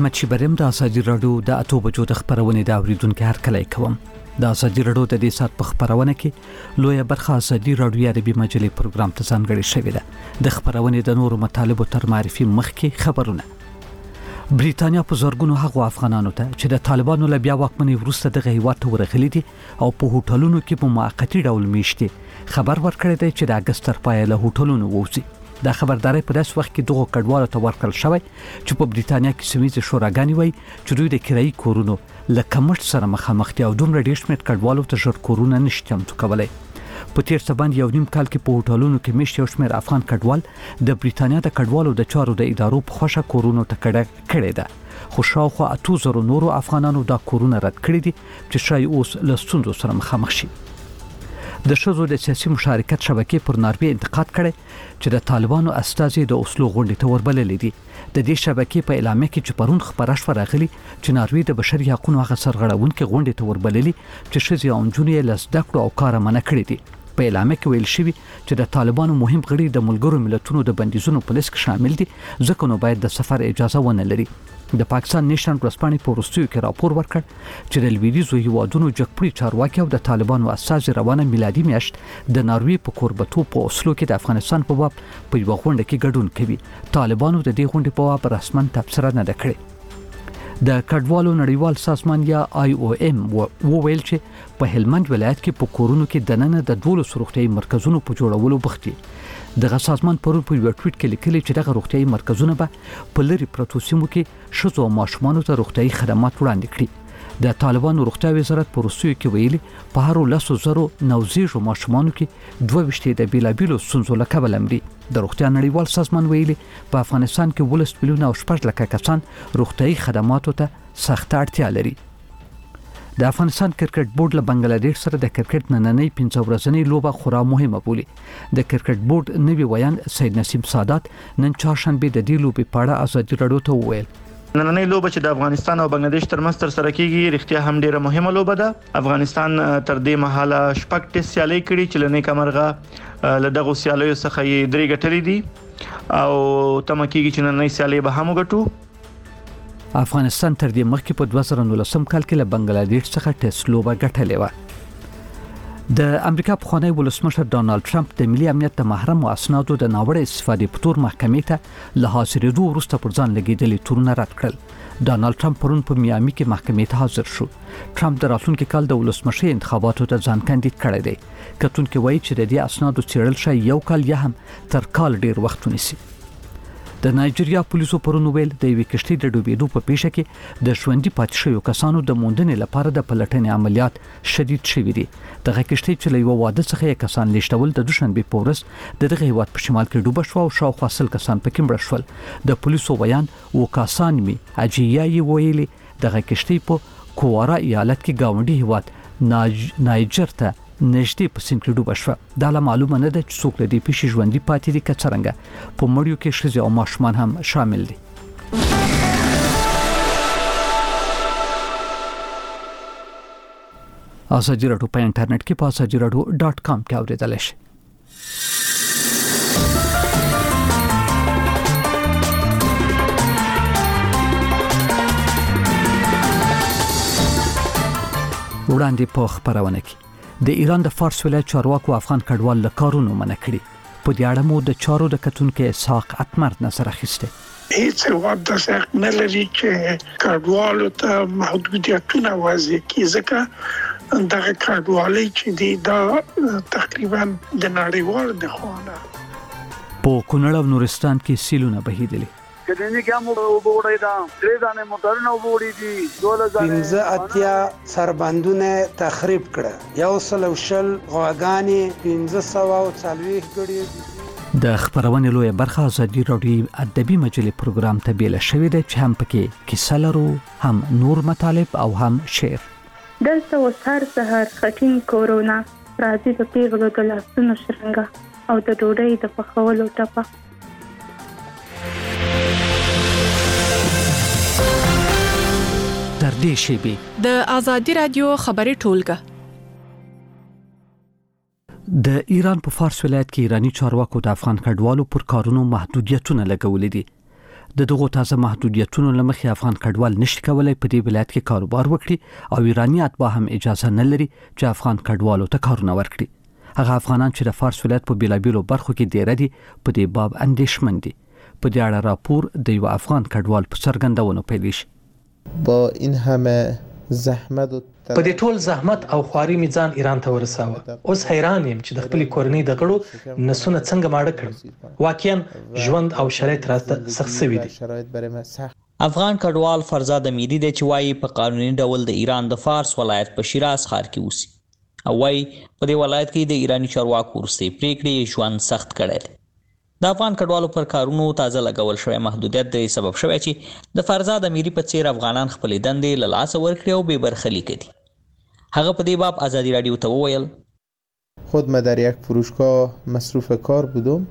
احمد شیبرم د ازادي رادیو د اتو بجو د خبرونې د اوریدونکو هر کله کوم د ازادي رادیو د دې سات په خبرونه کې لویه برخه ازادي رادیو عربي مجلې پروګرام ته ځانګړې شوې ده د خبرونې د نورو مطالبو تر معرفي مخکې خبرونه بریتانیا په زورګونو هغو افغانانو ته چې د طالبانو له بیا واکمنۍ وروسته د هیواد ته ورغلي دي او په هوټلونو کې په موقتی ډول میشتي خبر ورکړی دی چې د اگست تر پایه له هوټلونو ووځي دا خبرداري په داس وخت کې دغه کډوالو ته ورکړل شوی چې په بریتانیا کې سیمه شوراګانی وای چې دوی د کرایي کورونو لکه مټ سره مخامخ دي او دومره ډېر شمېر کډوالو ته ژر کورونه نشته تم کولای په تیر سباند یو نیم کال کې په هوټلونو کې میشته یو شمېر افغان کډوال د بریتانیا د کډوالو د چارو د ادارو په خوښه کورونو ته کړه ده خو شاوخوا 2000 نورو افغانانو دا کورونه رد کړی دي چې شای اوس له ستونزو سره مخامخ شي د شذو د سیاسي مشارکت شبکې پر ناروې انتقاد کړي چې د طالبانو استازي د اوسلو غونډې ته وربللې دي د دې شبکې په اعلامیه کې چې پرون خبره شوه راغلي چې ناروې د بشري حقوقو هغه سرغړونکو غونډې ته وربللې چې شذي او جنونې له زده کړو او کار منع کړي دي په اعلامیه کې ویل شوی چې د طالبانو مهم غړي د ملګرو ملتونو د بندیزونو په لیست کې شامل دي ځکه نو باید د سفر اجازه ونه لري د پاکستان نېشنل ورځپاڼې په وروستیو کې راپور ورکړ چې د لویدیځو هیوادونو جګپړي چارواکي او د طالبانو اساس روانه میلادي میاشت د ناروې په کوربتو په اوسلو کې د افغانستان په باب په یو غونډه کې ګډون کوي طالبانو د دې غونډې په باب رسماً تبصره نه کړې د کډوالو نړیوال سازمان یا IOM وویل چې په هلمند ولایت کې په کورونو کې دننه د 12 روغتيایي مرکزونو په جوړولو بوختي دغه سازمان پرون په یو ټویټ کې لیکلي چې دغه روغتيایي مرکزونه به په لری پروتو سیمو کې شذو او ماشومانو ته روغتيایي خدمات وړاندې کړي د طالبانو روغتیا وزارت په روسیو کې ویلي په هر 100,000 نوزیږو ماشومانو کې 22 د بیلابیلو ستونزو له کبله مري د روغتیا نړیوال سازمان ویلي په افغانستان کې 12 میلیون او 8 لک کسان روغتيایي خدماتو ته سخت اړتیا لري د افغانستان کرکټ بورډ له بنگلاديش سره د کرکټ نننۍ 15 ورځنۍ لوبه خورا مهمه بولي د کرکټ بورډ نوی ویان سید نسیم سادات نن چهارشنبه د دې لوبې په اړه ازادي رادیو ته وویل نننۍ لوبه چې د افغانستان او بنگلاديش ترمنځ تر سره کیږي رښتیا هم ډیره مهمه لوبه ده افغانستان تر دې مهاله شپږ ټیسټ سیالي کړي چې لنې کمرغه له دغه سیالیو څخه یې درې ګټلې دي او تمه کیږي چې نننۍ سیالي به هم وګټو افغانستان تر دې مخکې په 2019 کال کې له بنگلاديش څخه ټیسټ لوبه ګټلې و د امریکا پخوانی ولسمشر ډانلډ ټرمپ د ملي امنیت د محرم او اسنادو د ناوړه استفادې په تور محکمې ته له حاضرېدو وروسته پر ځان لګېدلې تورونه رد کړل ډانلډ ټرمپ پرون په میامي کې محکمې ته حاضر شو ټرمپ د راتلونکي کال د ولسمشر انتخاباتو ته ځان کاندید کړی دی کتونکو وایي چې د دې اسنادو څېړل شي یو کال یا هم تر کال ډیر وخت ونیسي د نایجیریا پولیسو پرون ویل د یوې کشتۍ د ډوبېدو په پیښه کې د ژوندۍ پاتې شویو کسانو د موندنې لپاره د پلټنې عملیات شدید شوي دي دغه کشتۍ چې له یو واده څخه یې کسان لیږدول د دوشنبه په ورځ دغه هیواد په شمال کې ډوبه شو او شاوخوا 100 کسان پکې مړه شول د پولیسو بیان وکاسان می اجیای ویلي دغه کشتۍ په کوارا ایالت کې گاونډي هیواد نایجر ته نږدې په سیند کې ډوبه شوه دا لا معلومه نه ده چې څوک له دې پیښې ژوندي پاتې دي که څرنګه په مړیو کې ښځې او ماشومان هم شامل دي ازادي رادیو په انټرنیټ کې په azadiradio.com کې اورېدلای شئ وړاندې په خبرونه کې د ایران د فارس ولایت چارواکو افغان کډوال له کارونو منع کړي په دې اړه مو د چارو د کتونکو اسحاق اتمر نظر اخیسته هیڅ وخت د څنګه نه لري چې کډوالو ته محدودیتونه وضع کړي ځکه دغه کډوالۍ چې دی دا تقریبا د نړیوال د خوانه په کونړ او نورستان کې سیلونه بهیدلې کدنې کوم وګورئ دا درې ځانې موټرونه وګورئ دي 2000 اتیا سربندونه تخریب کړه یو سلوشل غواګانی 1540 غړي د خبرونې لوی برخه ازادي رادیو ادبي مجلې پروګرام ته بیل شوې ده چې هم پکې کیسه لرو هم نور مطالب او هم شعر دلته وسهار سهار خټین کورونا راځي د پیغلو د لاسونو شرنګا او د ډوډۍ د پخولو ټپه تر دې شیبې د ازادي رادیو خبري ټولګه د ایران په فارس ولایت کې ایرانی چارواکو د افغان کډوالو پر کارونو محدودیتونه لګولې دي د دغو تازه محدودیتونو لمخې افغان کډوال نشي کولای په دې ولایت کې کاروبار وکړي او ایرانی اتباع هم اجازه نه لري چې افغان کډوالو ته کارونه ورکړي. هغه افغانان چې د فارس ولایت په بیلابیلو برخو کې ډیر دي په دې باب اندېښمن دي. په دې اړه راپور د یو افغان کډوال په څرګندونو پیل شي. با این همه زحمت په دې ټول زحمت او خواري می ځان ایران ته ورساوه. اوس حیران یم چې د خپل کورنۍ د غړو نسونه څنګه ماړه کړم. واقعا ژوند او شرایط راته سخت شوي دي. افغان کډوال فرزاد امیری دی چې وايي په قانوني ډول د ایران د فارس ولایت په شیراز ښار کې اوسي او وايي په دې ولایت کې د ایرانی چارواکو وروستۍ پریکړې ژوند سخت کړی دی. د افغان کډوالو پر کارونو تازه لګول شوی محدودیت د سبب شوی چې د فرزاد امیری په څیر افغانان خپل دندې له لاسه ورکړي او بې برخلیک دي. هغه په دې باب آزادی رادیو ته وویل خود ما در یک فروشگاه مصروف کار بودم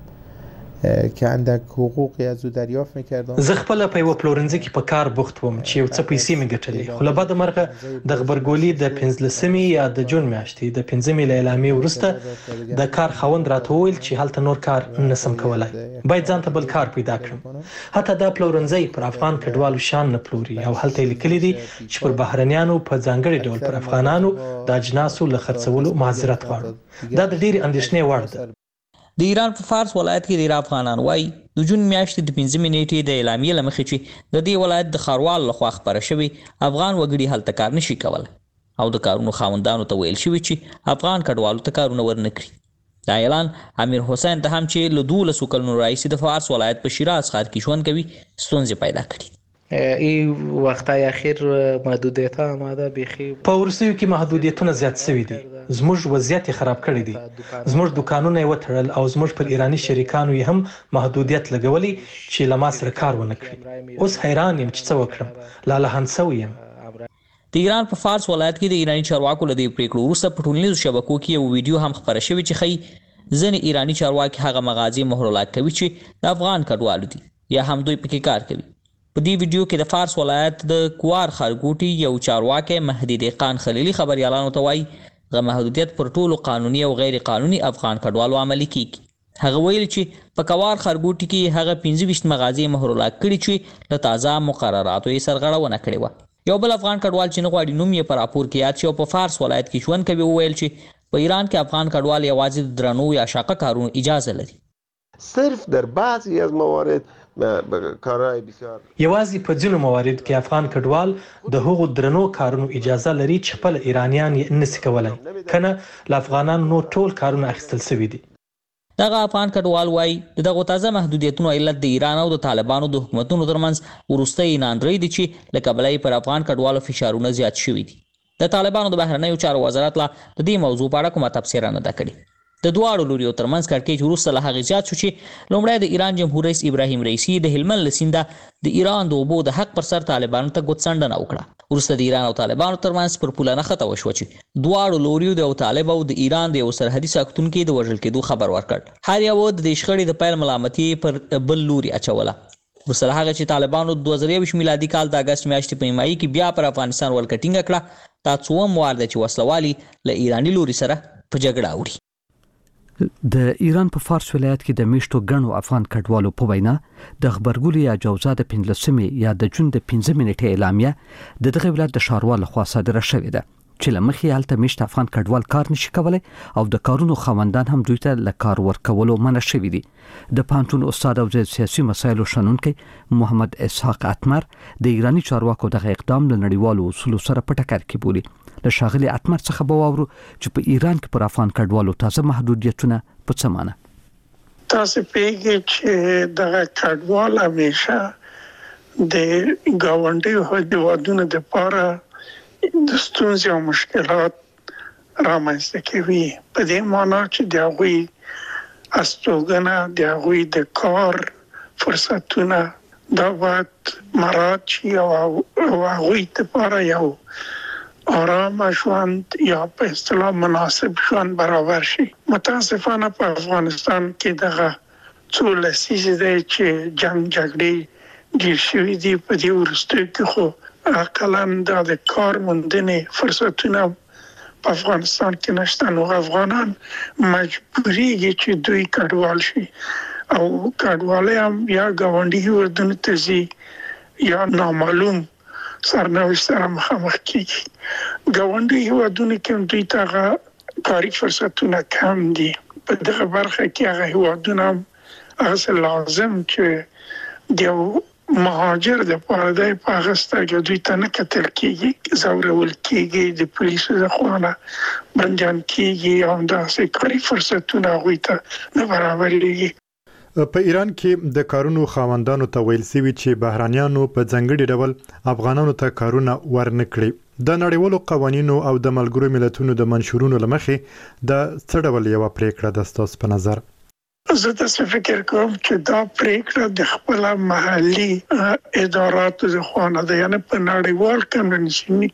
که اندک حقوقی از او دریافت می‌کردم. زه خپل په یو پلورنځي کې په کار بوخت وم چې یو څه پیسې مې ګټلې، خو له بده مرغه د خبرګولي د 15 یا د جون میاشتې د 15 له اعلامیې وروسته د کار خاوند راته وویل چې هلته نور کار نسم کولای، باید ځان ته بل کار پیدا کړم. حتی دا پلورنځي پر افغان کډوالو شان نه پلوري او هلته لیکلي دي چې پر بهرنیانو په ځانګړي ډول پر افغانانو د اجناسو له خرڅولو معذرت غواړو. دا د ډېرې اندېښنې وړ ده. د ایران په فارس ولایت کې ډیر افغانان وايي د جون میاشتې د 15 نیټې د اعلامیې له مخې چې د دې ولایت د ښاروال لخوا خپاره شوی افغان وګړي هلته کار نشي کولی او د کارونو خاوندانو ته ویل شوي چې افغان کډوالو ته کارونه ورنکړي. دا اعلان امیر حسین ته هم چې له 12 کلونو راهیسې د فارس ولایت په شیراز ښار کې ژوند کوي ستونزې پیدا کړي. این وقتای اخیر محدودیت ها آمده بیخی په ورسیو کې محدودیتونه زیات شوي دي. زموږ وضعیت خراب کړی دی. زموږ دکانونه یې وتړل او زموږ پر ایرانی شریکانو یې هم محدودیت لګولی چې له ما سره کار ونه کړي. اوس حیران یم چې څه وکړم. لالهان شوی یم. د ایران په فارس ولایت کې د ایرانی چارواکو له دې پریکړو وروسته په ټولنیزو شبکو کې یو ویډیو هم خپره شوی چې ښیي ځینې ایرانی چارواکي هغه مغازې مهرلاک کوي چې د افغان کډوالو دي یا هم دوی پکې کار کوي. په دې ویډیو کې د فارس ولایت د کوار خارګوټي یو چارواکي مهدي دهقان خلیلي خبريالانو ته وایي غو محدودیت پر ټولو قانوني او غیر قانوني افغان کډوالو عملي کیږي. هغه ویل چې په کوار خارګوټي کې هغه 25 مغازې مهرلاک کړي چې له تازه مقرراتو یې سرغړونه کړې وه. یو بل افغان کډوال چې نه غواړي نوم یې په راپور کې یاد شي او په فارس ولایت کې ژوند کوي وویل چې په ایران کې افغان کډوال یوازې د درنو یا شاقه کارونو اجازه لري. صرف در بعضی از موارد کارهای بسیار یوازې په ځینو مواردو کې افغان کډوال د هغو درنو کارونو اجازه لري چې خپل ایرانیان یې نشي کولای، کنه له افغانانو نور ټول کارونه اخیستل شوي دي. دغه افغان کډوال وایي د دغو تازه محدودیتونو علت د ایران او د طالبانو د حکومتونو ترمنځ وروستۍ ناندرۍ دي چې له کبله یې پر افغان کډوالو فشارونه زیات شوي دي. د طالبانو د بهرنیو چارو وزارت لا د دې موضوع په اړه کومه تبصره نه ده کړې. د دواړو لوریو ترمنځ کړکېچ وروسته له هغې زیات شو چې لومړی د ایران جمهور رئیس ابراهیم رئیسي د هلمند له سینده د ایران د اوبو د حق پر سر طالبانو ته ګوتڅنډنه وکړه. وروسته د ایران او طالبانو ترمنځ پر پوله نښته وشوه چې دواړو لوریو د یو طالب او د ایران د یو سرحدي ساکتونکي د وژل کېدو خبر ورکړ. هر یو د دې شخړې د پیل ملامتي پر بل لوري اچوله. وروسته له هغه چې طالبانو 2023 میلادي کال د اګست میاشتې په نیمایي کې بیا پر افغانستان ولکټینګه کړه. دا څوم وار دی چې وسلوالي له ایراني لوري سره په جګړه اوړي. د ایران په فارس ولایت کې د میشتو غنو افغان کډوالو په وینا د خبرګولي یا جوزا د 15 یا د جون د 15 نیټه اعلامیه د دغه ولایت د ښاروال لخوا صادره شوې ده چې لمخې هلته میشت افغان کډوال کار نشي کولای او د کارونو خاوندان هم دوی ته له کار ورکولو منع شوي دي. د پانتون استاد او سیاسي مسایلو شنونکي محمد اسحاق اتمر د ایرانی چارواکو دغه اقدام له نړیوالو اصولو سره په ټکر کې بولي. له شاغلي اتمر څخه به واورو چې په ایران کې پر افغان کډوالو تازه محدودیتونه په څه معنی. تاسو پیږئ چې دغه کډوال همیشه د ګاونډي هیوادونو لپاره د ستونزې او مشکلات رامنځته کوي. په دې معنی چې د هغوی استوګنه، د هغوی د کار فرصتونه دا باید مراعات شي او هغوی لپاره یو آرام ژوند یا په اصطلاح مناسب ژوند برابر شي. متاسفانه په افغانستان کې دغه څو لسیزې دی چې جنگ جګړې ډېر شوي دي. په دې وروستیو کې خو اقلاً د کار موندنې فرصتونه په افغانستان کې نشته. نو افغانان مجبوریږي چې دوی کډوال شي او کډوالۍ هم یا ګاونډي هیوادونو ته ځي یا نامعلوم سرنوشت سره مخامخ کیږي. ګاونډي هیوادونو کې دوی ته کاري فرصتونه کم دي. په دغه برخه کې هغه هیوادونه هغه لازم چې د مهاجر د پاره په هغه سترګې دوی ته نه کتل کیږي، زورول کیږي، د پولیسو د خوانه بندیان کیږي او داسې کاري فرصتونه هغوی ته نه برابرېږي. په ایران کې د کارونو خاوندانو ته ویل سوي چې بهرانيانو په ځنګړي ډول افغانانو ته کارونه ورنکړي. د نړیوالو قوانینو او د ملګرو ملتونو د منشورونو لمخې د څه ډول یو پریکړه د ستاسو په نظر؟ زه تاسو فکر کوم چې دا پریکړه د خپل محلي اداراتو د خوانه ده، یعنی په نړیوال کنونسیون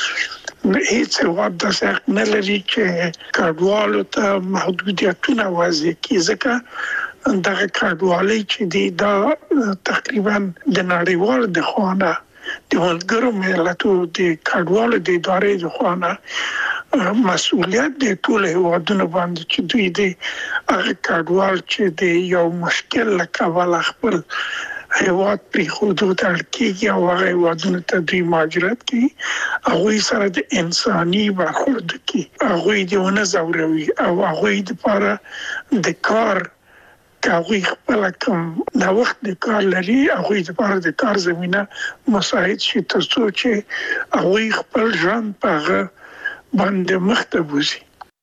کې هیڅ هیواد داسې حق نه لري چې کډوالو ته محدودیتونه وضع کړي، ځکه دغه کډوالۍ چې دی دا تقریبا د نړیوال د خوانه د ملګرو ملتونو د کډوالو د ادارې د خوانه مسؤلیت د ټول هیوادونو باندې چې دوی د هغه کډوال چې د یو مشکل لکه خپل هیواد پری خودو ترکیږي او هغه هیوادونو ته دوی مهاجرت کوي، هغوی سره د انساني برخورد کوي، هغوی د ونه زوروي او هغوی د لپاره د کار هغوی خپل کوم د وخت د کار لري، هغوی د لپاره د کار زمينه مساعد شي تر څو چې هغوی خپل ژوند په هغه باندې مخته بوزي.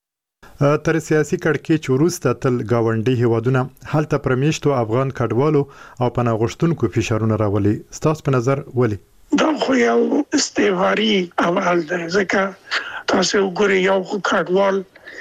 تر سیاسي کړکېچ وروسته تل ګاونډي هیوادونه هلته پرمیشتو افغان کډوالو او پناه غوښتونکو فشارونه راولي. ستاسو په نظر ولې؟ دا خو یو استعماري عمل دی، ځکه تاسو وګورئ یو کډوال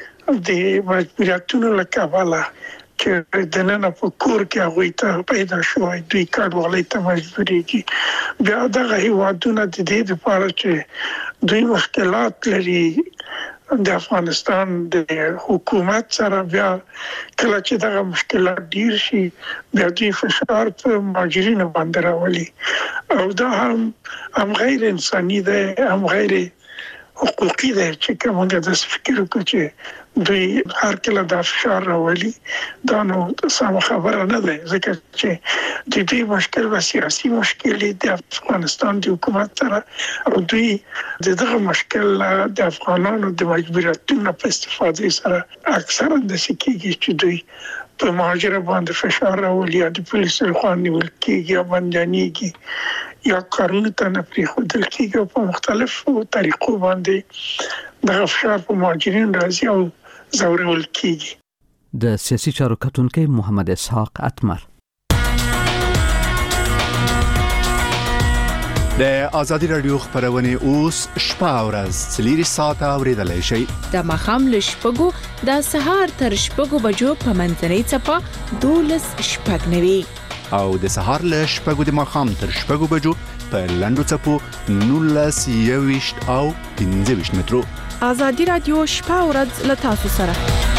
د مجبوریتونو له کبله چې د نن په کور کې هغوی ته پیدا شوی دوی کډوالۍ ته مجبورېږي. بیا دغه هیوادونه د دې لپاره چې دوی مشکلات لري د افغانستان د حکومت سره، بیا کله چې دغه مشکلات ډیر شي بیا دوی فشار په مهاجرینو باندې راولي او دا هم غیر انساني دی، هم غیر حقوقي دی چې کومه د فکر وکړو چې دوی هر کله د فشار راولي. دا نو سم خبره نه ده، ځکه چې د دې مشکل و سیاسي مشکل د افغانستان د حکومت سره او دوی دغه مشکل د افغانانو د مجبوریتونو په استفاده سره اکثرا د سکیږي چې دوی په مهاجر باندې فشار راولي، د پولیسو لخوا نیول کېږي یا بندیانېږي یا کارونو ته نه پرېښودل کېږي او په مختلفو طریقو باندې دغه فشار په مهاجرینو راځي او زورول کېږي. د سیاسي چارو کتونکي محمد اسحاق اتمر د ازادي رادیو خبرونه اوس شپه او ورځ 3 ساعته اوریدلای شئ. د مخام له شپږو د سهار تر شپږو بجو په منځنۍ چپه 12:09 او د سهار له شپږو د مخام تر شپږو بجو په لندو چپو 19:20 او 15 مترو. ازادي رادیو شپه او ورځ له تاسو سره.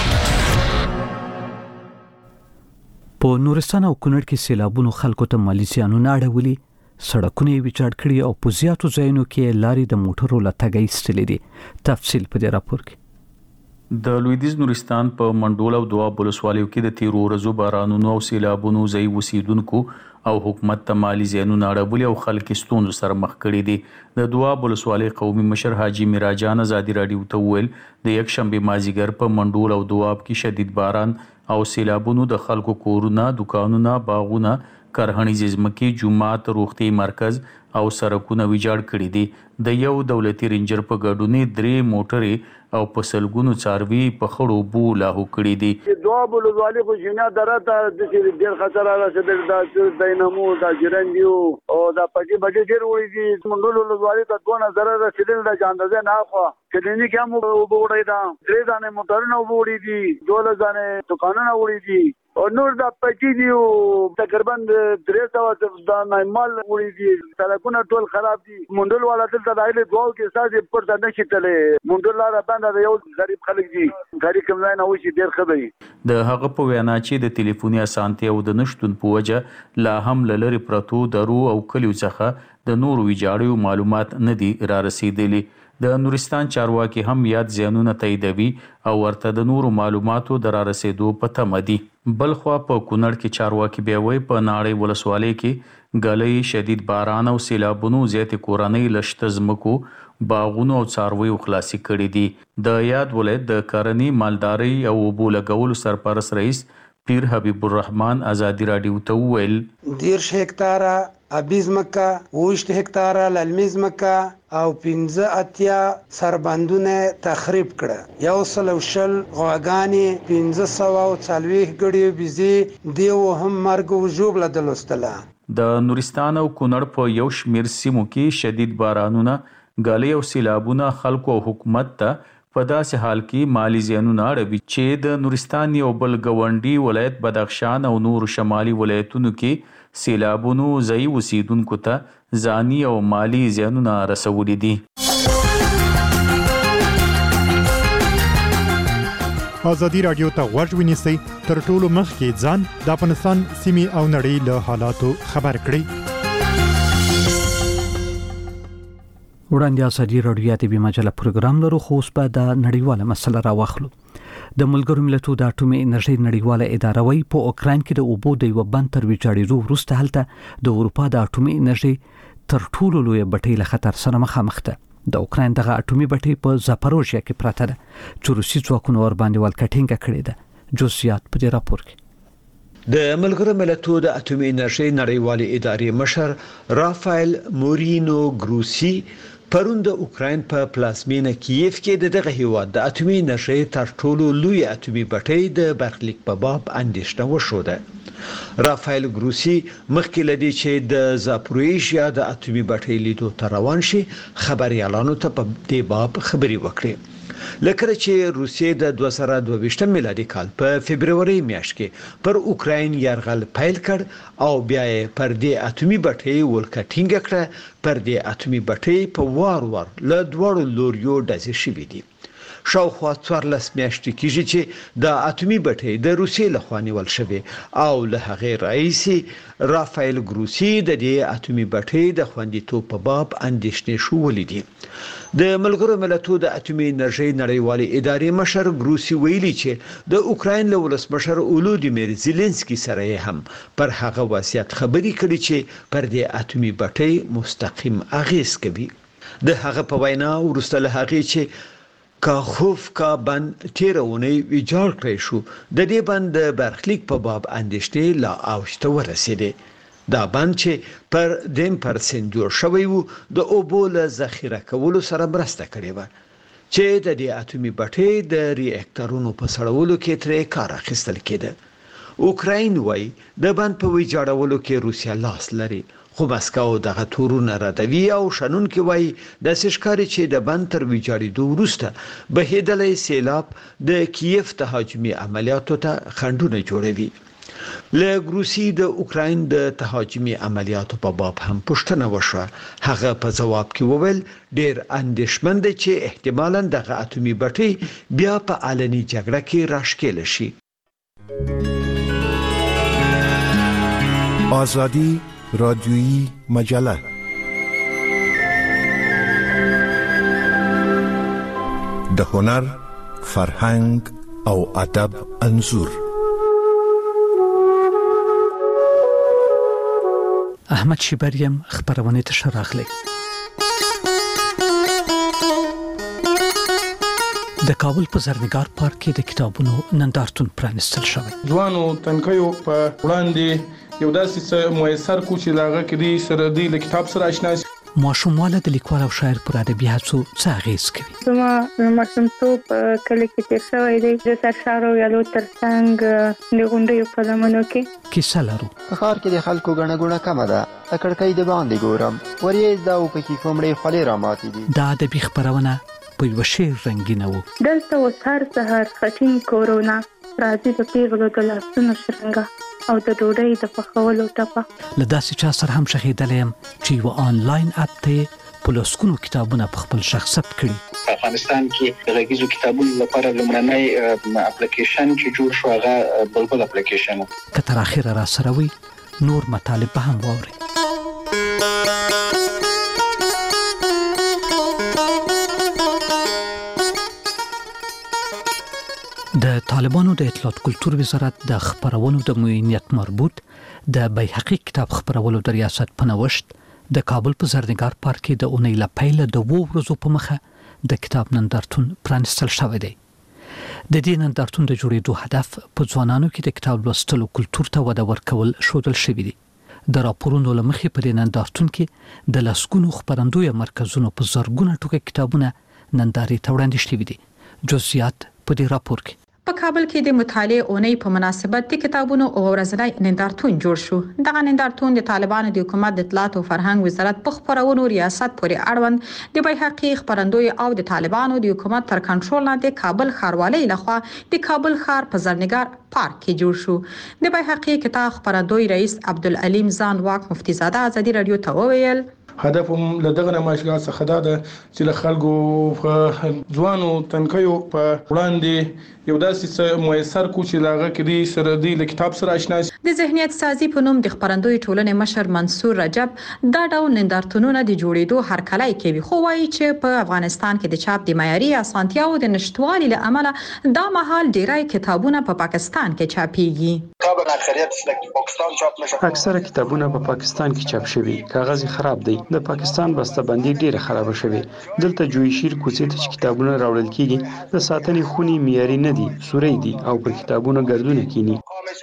په نورستان او کونړ کې سیلابونو خلکو ته مالی زیانونه اړولي، سړکونه ویجاړ کړي او په زیاتو ځایونو کې لارې د موټرو لټګي استلې دي. تفصیل په دې راپور کې. د لویدیز نورستان په منډول او دواب ولسوالیو کې د تیرو ورځو بارانونو او سیلابونو ځای اوسیدونکو او حکومت ته مالی زیانونه اړولي او خلک ستونزو سره مخ کړي دي. د دواب ولسوالۍ قومي مشر حاجی میراجان ازادي رادیو ته ویل د یک شنبه مازیګر په منډول او دواب کې شدید باران او سیلابونو د خلکو کورونه، دکانونه، باغونه، کرهنیز ځمکې، جومات، روغتي مرکز او سړکونه ویجاړ کړي دي. د یو دولتي رینجر په ګډون 3 موټرې او په سلګونو څاروي په خړو بو لاهو کړي دي. دوه بلوزوالي خو جنا درته د ډیر خطر راځي د دینمو د جرندیو او د پټي بټي ډیر وړي دي. منډول بلوزوالي ته 2000 رسیدل د اندازه نه خو کله کې هم وګورئ دا 3 ځانه موټرونه وګوري دي، 12 ځانه دکانونه وړي دي او نور د پټي دی تقریبا 300 د نایمال وړي دي. سړکونه ټول خراب دي. منډول والا دلته دایله دوه کې ساده پر ځنه شتلې منډول لاره باندې یو غریب خلک دي، غریب کوم نه وشي ډیر خبري. د هغه په وینا چې د ټلیفوني اسانتیا او د نشټون په وجه لا هم لری پرتو درو او کلیو څخه د نورو ویجاړیو معلومات نه دي را رسیدلي. د نورستان چارواکي هم یاد زیانونه تاییدوي او ورته د نورو معلوماتو د را رسیدو په تمه دي. بلخوا په کونړ کې چارواکي بیا وایي په ناړۍ ولسوالۍ کې ګلۍ شدید باران او سیلابونو زیاتې کورنۍ لشته ځمکو باغونو او څارویو خلاصي کړي دي. د یاد ولایت د کرنې مالدارۍ او اوبو لګولو سرپرست رئیس پیر حبیب الرحمن ازادي راډیو ته وویل 10 هکتاره ابي ځمکه 20 هکتاره للمي ځمکه او 15 سربندونه تخریب کړه. 120 غواګانې 1540 ګړي بيزي دیو هم مرګ او ژوبله دلستله. د نورستان او کونړ په یو شمیر سیمو کې شدید بارانونه ګالۍ او سیلابونه خلکو او حکومت ته په داسې حال کې مالی زیانونه اړوي چې د نورستان یو بل ګاونډي ولایت بدخشان او نور شمالي ولایتونو کې سیلابونو ځایي اوسیدونکو ته ځاني او مالی زیانونه رسولي دي. ازادي راډیو ته غوږ ونیسئ تر ټولو مخکې ځان د افغانستان سیمې او نړۍ له حالاتو خبر کړئ. وړاندې ازادي راډیو ته به مجله پروګرام لرو خو اوس به د نړیواله مسله راوخلو. د ملګرو ملتونو د اټومي انرژي نړیواله اداره وايي په اوکرين کې د اوبو د یو بند تر ویجاړېدو وروسته هلته د اروپا د اټومي انرژي تر ټولو لوی بټۍ له خطر سره مخامخ ده. د اوکرين دغه اټومي بټۍ په زاپاروژیا کې پراته ده چې روسي ځواکونو ور باندې ولکټینګ کړې ده. جزئیات په دې راپور کې. د ملګرو ملتونو د اټومي انرژي نړیوالې ادارې مشر رافایل مورینو ګروسی پرون د اوکرين په پلازمینه کیف کې دغه هیواد د اټومي انرژي تر ټولو لوی اټومي بټۍ د برخلیک په باب اندېښنه وشوده. رافایل ګروسی مخکې لدی چې د زاپاروژیا د اټومي بټۍ لیدو ته روان شي خبريالانو ته په دې باب خبري وکړي. لکه چې روسیې د 2022 میلادي کال په فبرवरी میاشت کې پر اوکرين یرغل پیل کړ او بیا یې پر دې اټومي بټۍ ولکټینګ کړ. پر دې اټومي بټۍ په وار له دوړو لوریو ډزې شوې دي. شاوخوا 14 میاشتې کېږي چې د اټومي بټۍ د روسیې لخوا نیول شوې او له هغې راهیسې رافایل ګروسی د دې اټومي بټۍ د خوندیتوب په باب اندېښنې شولې دي. د ملګرو ملتونو د اټومي انرژي نړیوالې ادارې مشر ګروسی ویلي چې د اوکرين له ولسمشر اولودیمیر زيلنسکي سره هم پر هغه وضعیت خبري کړي چې پر دې اټومي بټۍ مستقیم اغیز کوي. د هغه په وینا ورسته له هغه چې کاخوفکا بند تیرونی ویجاړ کړی شو د دې بند برخلیک په باب اندېښنې لا اوجته ورسېده. دا بند چې پر 10% جوړ شوی وو د اوبو له ذخیره کولو سره مرسته کړې و چې د دې اټومي بټۍ د ریاکټورونو په سړولو کې ترې کار اخیستل کېده. اوکرين وايي د بند په ویجاړولو کې روسیا لاس لري خو مسکو دغه تورونه ردوي او شنن کې وایي د سشکاري چې د بند تر ویجاړېدو وروسته بهیدلې سیلاب د کیف تهاجمي عملیاتو ته خنډونه جوړوي. له روسي د اوکرين د تهاجمي عملیاتو په باب هم پوښتنه وشوه. هغه په جواب کې وویل ډېر اندېښمن دی چې احتمالاً دغه اټومي بټۍ بیا په علني جګړه کې راښکېل شي. آزادی رادیویی مجله د هنر، فرهنګ او ادب انځور. احمد شیبریم خبرونه ته شراغلی. د کابل په زرنګار پارک کې د کتابونو نندارتون پرانستل شوی. ځوانو تنکیو په وړاندې یو داسې څه موثر کو چې لاغه کړي سره دی له کتاب سره آشنا شي. ماشومواله د لیکوال او شاعر پر ادبي هڅو څه اغیز کوي؟ زما ماشومتوب کله کې تیر شوی دی د سرشارو یالو ترڅنګ د غونډیو په لمنو کې کیسه لرو. په ښار کې د خلکو ګڼه ګوڼه کمه ده. کړکۍ د باندې ګورم وریځ دا او پکې کومړې خولې را ماتې دي. دا ادبي خبرونه په یو شعر رنگینه وو. دلته اوس هر سحر خټین کورونا راځي د پیغلو د لاسونو شرنګا او د ډوډۍ د پخولو ټپه. له داسې چا سره هم شهیدلې يم چې یو آنلاین اپ ته پلوسکونو کتابونه په خپل شخص ثبت کړي. افغانستان کې د غږیزو کتابونو لپاره لومړنی اپلیکیشن چې جوړ شو هغه بلبل اپلیکیشن. که تر اخره را سره وي نور مطالب به هم واوري. د د طالبانو د اطلاعات کلتور وزارت د خبرونو د معینیت مربوط د بیحقی کتاب خبرولو د ریاست په نوښت د کابل په زرنګار پارک کې د اونۍ لپاره د 2 ورځو په مخه د کتاب نندارتون پرانستل شوی دی. د دې نندارتون د جوړېدو هدف په ځوانانو کې د کتاب لوستلو کلتور ته وده ورکول شودل شوی دی. د راپورونو لمخې په دې نندارتون کې د لسګونو خبرندوی مرکزونو په زرګونه ټوکه کتابونه نندارې ته وړاندې شوي دي. جزئیات په دې راپور کې. په کابل کې د مطالعې اونۍ په مناسبت د کتابونو او ورځنی نندارتون جوړ شو. دغه نندارتون د طالبانو د حکومت د اطلاعات او فرهنګ وزارت په خبرونو ریاست پورې اړوند د بیحقی خبرندوی او د طالبانو د حکومت تر کنټرول لاندې کابل ښاروالۍ لخوا د کابل ښار په زرنګار پارک کې جوړ شو. د بیحقی کتاب خبرندوی رئیس عبدالعلیم ځانواک مفتی زاده ازادي رادیو ته وویل هدف هم لدغه نمایشګاه څخه دا ده چې له خلکو ځوانو تنکیو په وړاندې یو داسې موثر کو چې لاغه کې سره د کتاب سره آشنا شي. د ذهنیت سازي په نوم د خبرندوی ټولنې مشر منصور رجب دا ډول نندارتونونه د جوړېدو هرکلی کوي، خو وایي چې په افغانستان کې د چاپ د معیاري اسانتیاو د نشټوالي له امله دا مهال ډیری کتابونه په پاکستان کې چاپیږي. اکثره کتابونه په پاکستان کې چاپ شوي، کاغذ خراب دی. د پاکستان بسته‌بندي ډیره خراب شوه. دلته جوړ شیر کوڅې ته چې کتابونه راوړل کیږي د ساتنې خونی معیاري نه دي، سوري دي او پر کتابونو ګردونه کینی.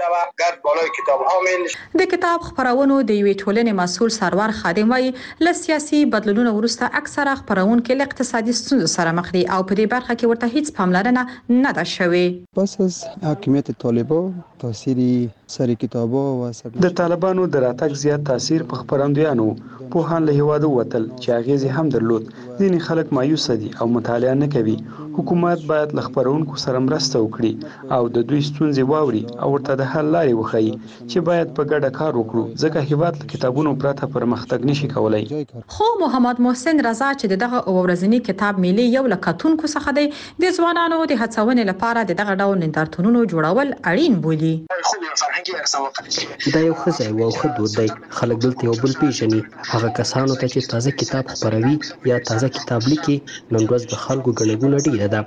د کتاب خبرونو د یوې ټولنې مسؤل سرور خادم وایي له سیاسي بدلونونو وروسته اکثره خبرونکو له اقتصادي ستونزو سره مخ دي او په دې برخه کې ورته هیڅ پاملرنه نه ده شوې. پس از حاکمیت طالبان تاثیر سری کتابو و د طالبانو د راتګ زیات تاثیر په خبرندویانو په هان له هواده وتل چې اغیزې هم درلود. ځینې خلک مایوس دي او مطالعه نه کوي. حکومت باید له خبرونکو سره مرسته وکړي او د دوی ستونزې واوري او ورته د حل لارې وښيي چې باید په ګډه کار وکړو ځکه هیواد له کتابونو پرته پرمختګ نشي کولای. خو محمد محسن رضا چې دغه ورځنی کتاب میلې یو لکتونکو څخه دی، د ځوانانو د هڅونې لپاره دغه ډول نندارتونونو جوړول اړین بولي. دا یو ښه ځای او ښه دود دی. خلک دلته یو بل پیژني. هغه کسانو ته چې تازه کتاب خپروي یا تازه کتاب لیکي نن ورځ د خلکو ګڼګونه ډیره ده.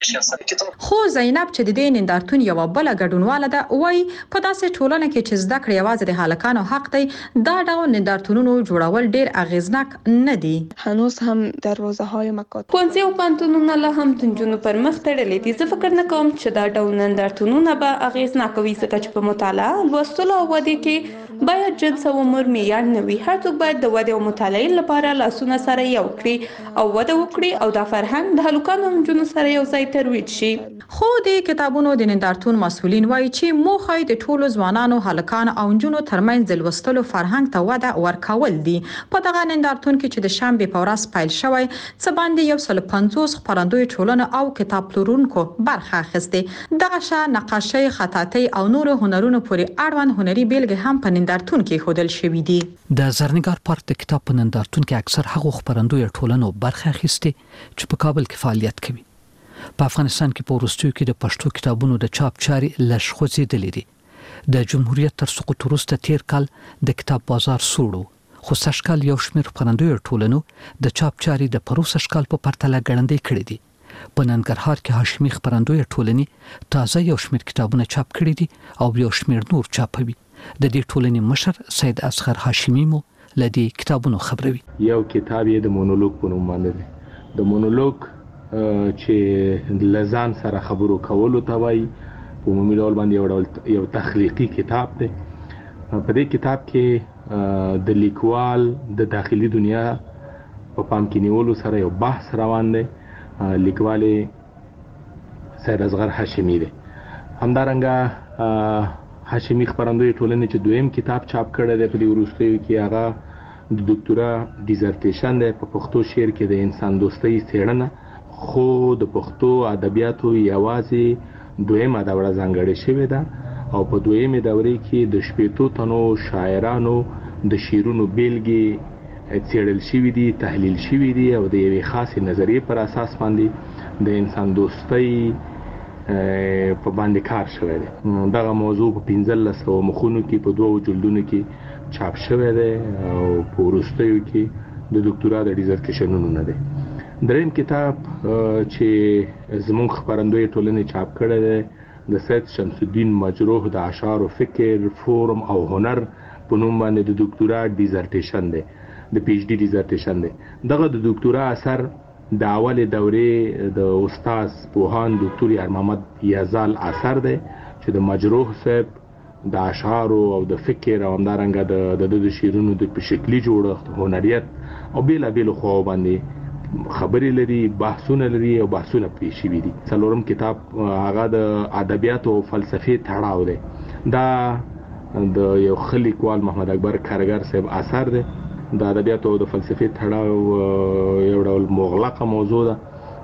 خو زینب چې د دې نندارتون یو بل ګډونواله ده وایي په داسې ټولنه کې چې زده کړې یوازې د هلکانو حق دی، دا ډول نندارتونونو جوړول ډیر اغیزناک نه دي. هنوز هم دروازه های مکاتب ښوونځي او پوهنتونونه لا هم د نجونو پر مخ تړلي دي. زه فکر نه کوم چې دا ډول نندارتونونه به اغیزناک وي ځکه چې په مطالعه، لوستلو او ودې کې باید جنس او عمر معیار نه وي. هر څوک باید د ودې او مطالعې لپاره لاسونه سره یو کړي او وده وکړي او دا فرهنګ د هلکانو او نجونو سره یو ځای ترویج شي. خو د کتابونو د نندارتون مسؤلین وایي چې موخه د ټولو ځوانانو، هلکانو او نجونو ترمنځ د لوستلو فرهنګ ته وده ورکول دي. په دغه نندارتون کې چې د شنبې په ورځ پیل شوی څه باندې 150 خبرندوی ټولنه او کتاب پلورونکو برخه اخیسته. دغه شان نقاشي، خطاطي او نور هنرونو پورې اړوند هنري بیلګې هم په نندارتون کې ښودل شوې دي. د زرنګار پارک د کتاب په نندارتون کې اکثر هغه خبرندوی ټولنو برخه اخیسته چې په کابل کې فعالیت کوي. په افغانستان کې په وروستیو کې د پښتو کتابونو د چاپ چاري لږخوځېدلې دي. د جمهوریت تر سقوط وروسته تیر کال د کتاب بازار سوړو، خو سږکال یو شمېر خبرندوی ټولنو د چاپ چاري د پروسه شکل په پرتله ګړندې کړې دي. په ننګرهار کې هاشمي خبرندوی ټولنې تازه یو شمېر کتابونه چاپ کړي دي او یو شمېر نور چاپوي. د دې ټولنې مشر سید اصغر هاشمي مو لدی کتابونو خبروي. یو کتاب یې د مونولوګ په نوم باندې دی. د مونولوګ چې لزان سره خبرو کولو ته وایي، په عمومي ډول باندې یو تخلیقي کتاب دی. په دې کتاب کې د لیکوال د داخلي دنیا په پام کې نیولو سره یو بحث روان دی. لیکوال سید اصغر هاشمي دی. همدارنګه هاشمي خبرندوی ټولنې چې دویم کتاب چاپ کړی دی په دې وروستیو کې، هغه د ډاکټرا ډیزرټیشن دی په پښتو شعر کې د انسان دوستۍ څېړنه. خو د پښتو ادبیاتو یوازې دویمه دوره ځانګړې شوې ده او په دویمه دوره کې د 80 تنو شاعرانو د شعرونو بیلګې څېړل شوي دي، تحلیل شوي دي او د یوې خاصې نظریې پر اساس باندې د انسان دوستۍ په باندې کار شوی دی. دغه موضوع په 1500 مخونو کې په 2 جلدونو کې چاپ شوی دی او په وروستیو کې د ډاکټرا د ډیزرټیشنونو نه دی. دریم کتاب چې زموږ خبرندوی ټولنې چاپ کړی دی د سید شمس الدین مجروح د اشعار او فکر فورم او هنر په نوم باندې د ډاکټورا ډیزرټیشن دی، د پی ایچ ډي ډیزرټیشن دی. دغه د ډاکټورا اثر د اول دورې د استاد پوهان ډاکټر یار محمد یزال اثر دی چې د مجروح صاحب د اشعار او د فکر او همدارنګه د شعرونو د شکلی جوړښت، هنریت او بیل خو باندې خبرې لري، بحثونه لري او بحثونه پرې شوي دي. څلورم کتاب هغه د ادبیات او فلسفې تړاو دی. دا د یو خلیقوال محمد اکبر کارګر صاحب اثر دی. د ادبیات او د فلسفې تړاو یو ډول مغلقه موضوع ده.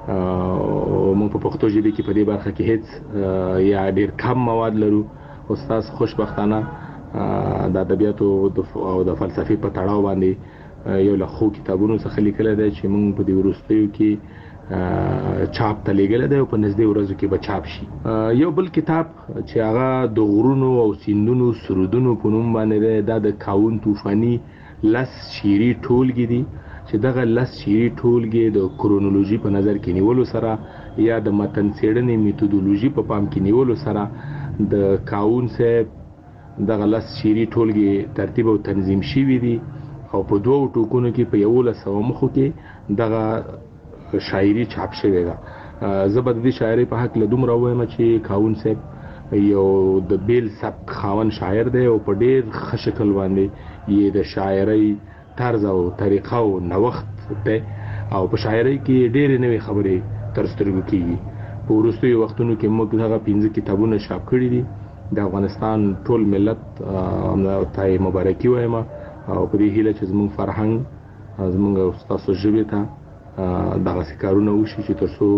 موږ په پښتو ژبه کې په دې برخه کې هیڅ یا ډیر کم مواد لرو. استاد خوشبختانه د ادبیات او د فلسفې په تړاو باندې یو له خو کتابونو څخه لیکل دی چې موږ په دې وروستیو کې چاپ ته لیږلی دی او په نږدې ورځو کې به چاپ شي. یو بل کتاب چې هغه د غرونو او سیندونو سرودونو په نوم باندې دی، دا د کاون طوفاني 10 شعري ټولګې دي چې دغه 10 شعري ټولګې د کرونولوژي په نظر کې نیولو سره یا د متن څېړنې میتودولوژي په پام کې نیولو سره د کاون صاحب دغه 10 شعري ټولګې ترتیب او تنظیم شوي دي او په 2 ټوکونو کې په 1100 مخو کې دغه شاعري چاپ شوې ده. زه به د دې شاعرۍ په حق له دومره ووایم چې کاون صاحب یو د بیل سبک خاوند شاعر دی او په ډیر ښه شکل باندې یې د شاعرۍ طرز او طریقه او نوښت دی او په شاعرۍ کې ډېرې نوې خبرې تر سترګو کېږي. په وروستیو وختونو کې موږ هغه 15 کتابونه چاپ کړي دي. د افغانستان ټول ملت ته مبارکي وایم او په دې هیله چې زموږ فرهنګ زموږ او ستاسو ژبې ته دغسې کارونه وشي چې تر څو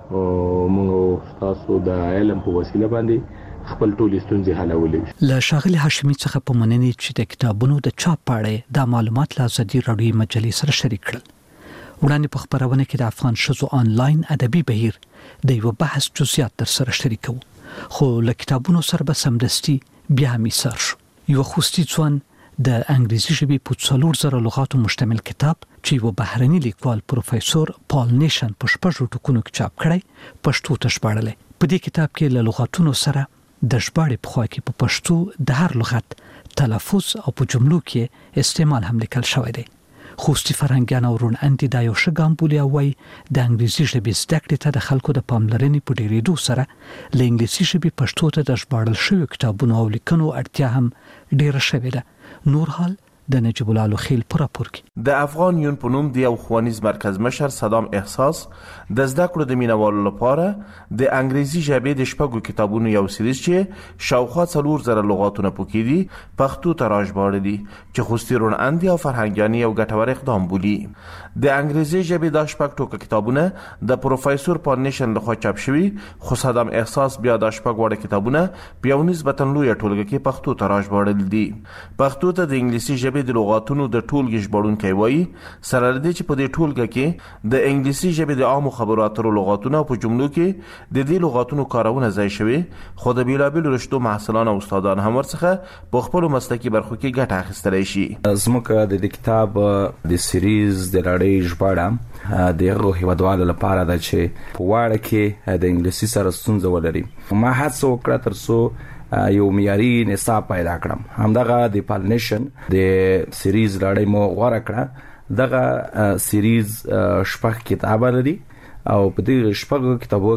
موږ تاسو د علم په وسیله باندې خپل ټول ستونزې حلولې. له شاغلي هاشمي څخه په مننې چې د کتابونو د چاپ پاړې د معلومات له ازادي راډیو مجلې سره شریک کړل. وړاندې په خبرونه کې د افغان شذو آنلاین ادبي بهیر د یو بحث جزئیات در سره شریکو، خو له کتابونو سره به سمدستي بیا میسر شو. یو خوستي ځوان د انګریزي ژبې په 4000 لغاتو مشتمل کتاب چې یو بهرني لیکوال پروفیسور پال نیشن په 6 ټکونو کې چاپ کړی پښتو ته ژباړلی. په دې کتاب کې له لغاتونو سره د ژباړې په خوا کې په پښتو د هر لغت تلفظ او په جملو کې استعمال هم لیکل شوی دی. خوستي فرهنګیان او رون اندي دا یو ښه ګام بولي او وایي د انګریزي ژبې زده کړې ته د خلکو د پاملرنې په ډېرېدو سره له انګلیسي ژبې پښتو ته د ژباړل شویو کتابونو او لیکنو اړتیا هم ډېره شوې ده. نور حال د نجیب الله خیل پر راپور کې د افغان یون په نوم د یو ښوونیز مرکز مشر صدام احساس د زده کړو د مینوالو لپاره د انګریزي ژبې د شپږو کتابونو یو سریز چې شاوخوا 4000 لغاتونه پکې دي پښتو ته راژباړل دي چې خوستي رون اندي او فرهنګیاني یو ګټور اقدام بولي. د انګریزي ژبې د شپږ ټوکه کتابونه د پروفیسور پال نیشن لخوا چاپ شوي، خو صدام احساس بیا د شپږ وړه کتابونه په یو نسبتا لوی ټولګه کې پښتو ته راژباړل دي. پښتو ته د انګلیسي ژبې د لغاتونو د ټولګې ژباړونکی وایي سره لري چې په دې ټولګه کې د انګلیسي ژبې د عامو خبرو اترو لغاتونه په جملو کې د دې لغاتونو کارونه ځای شوي، خو د بیلابیلو رشتو محصلان او استادان هم ورڅخه په خپلو مسلکي برخو کې ګټه اخیستلی شي. زموږ د دې کتاب د سیریز د لړۍ ژباړه د هغو هیوادوالو لپاره ده چې په واړه کې د انګلیسي سره ستونزه ولري. ما هڅه وکړه تر څو یو معیاري نصاب پیدا کړم. همدغه د پال نیشن د سیریز لړۍ مو غوړه کړه. دغه سیریز شپږ کتاب لري او په دې شپږ کتابو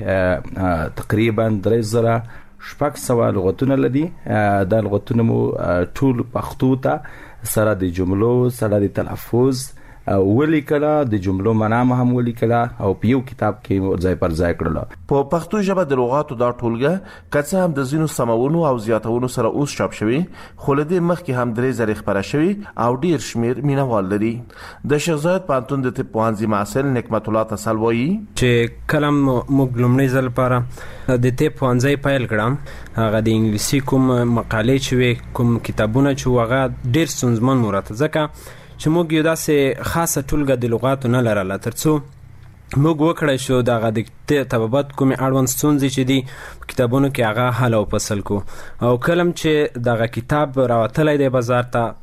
کې تقریبا 3600 لغتونه لري. د لغتونو مو ټول پښتو ته سره د جملو سره د تلفظ ولیکله، د جملو معنا هم ولیکله او په یو کتاب کې ځای پر ځای کړل. په پښتو ژبه د لغاتو دا ټولګه کڅه هم د زینو سمونو او زیاتونو سره اوس چاپ شوی، خو له دې مخکې هم 3 خبره شوی او ډیر شمیر مینوال لري. د شیخ زاید پانتون د طب پوهنځي محصل نعمت الله تسل وایي چې کلم موږ لومړی ځل لپاره د طب پوهنځي پیل کړم، هغه د انګلیسي کوم مقالې چې کوم کتابونه چې هغه ډیر ستونزمن مراته ځکه چې موږ یو داسې خاصه ټولګه د لغاتو نه لرله ترڅو موږ وکړای شو دغه د طبابت کومې اړوند ستونزې چې دي کتابونو کې هغه حل او فصل کو. او کلم چې دغه کتاب راوتلی دی بازار ته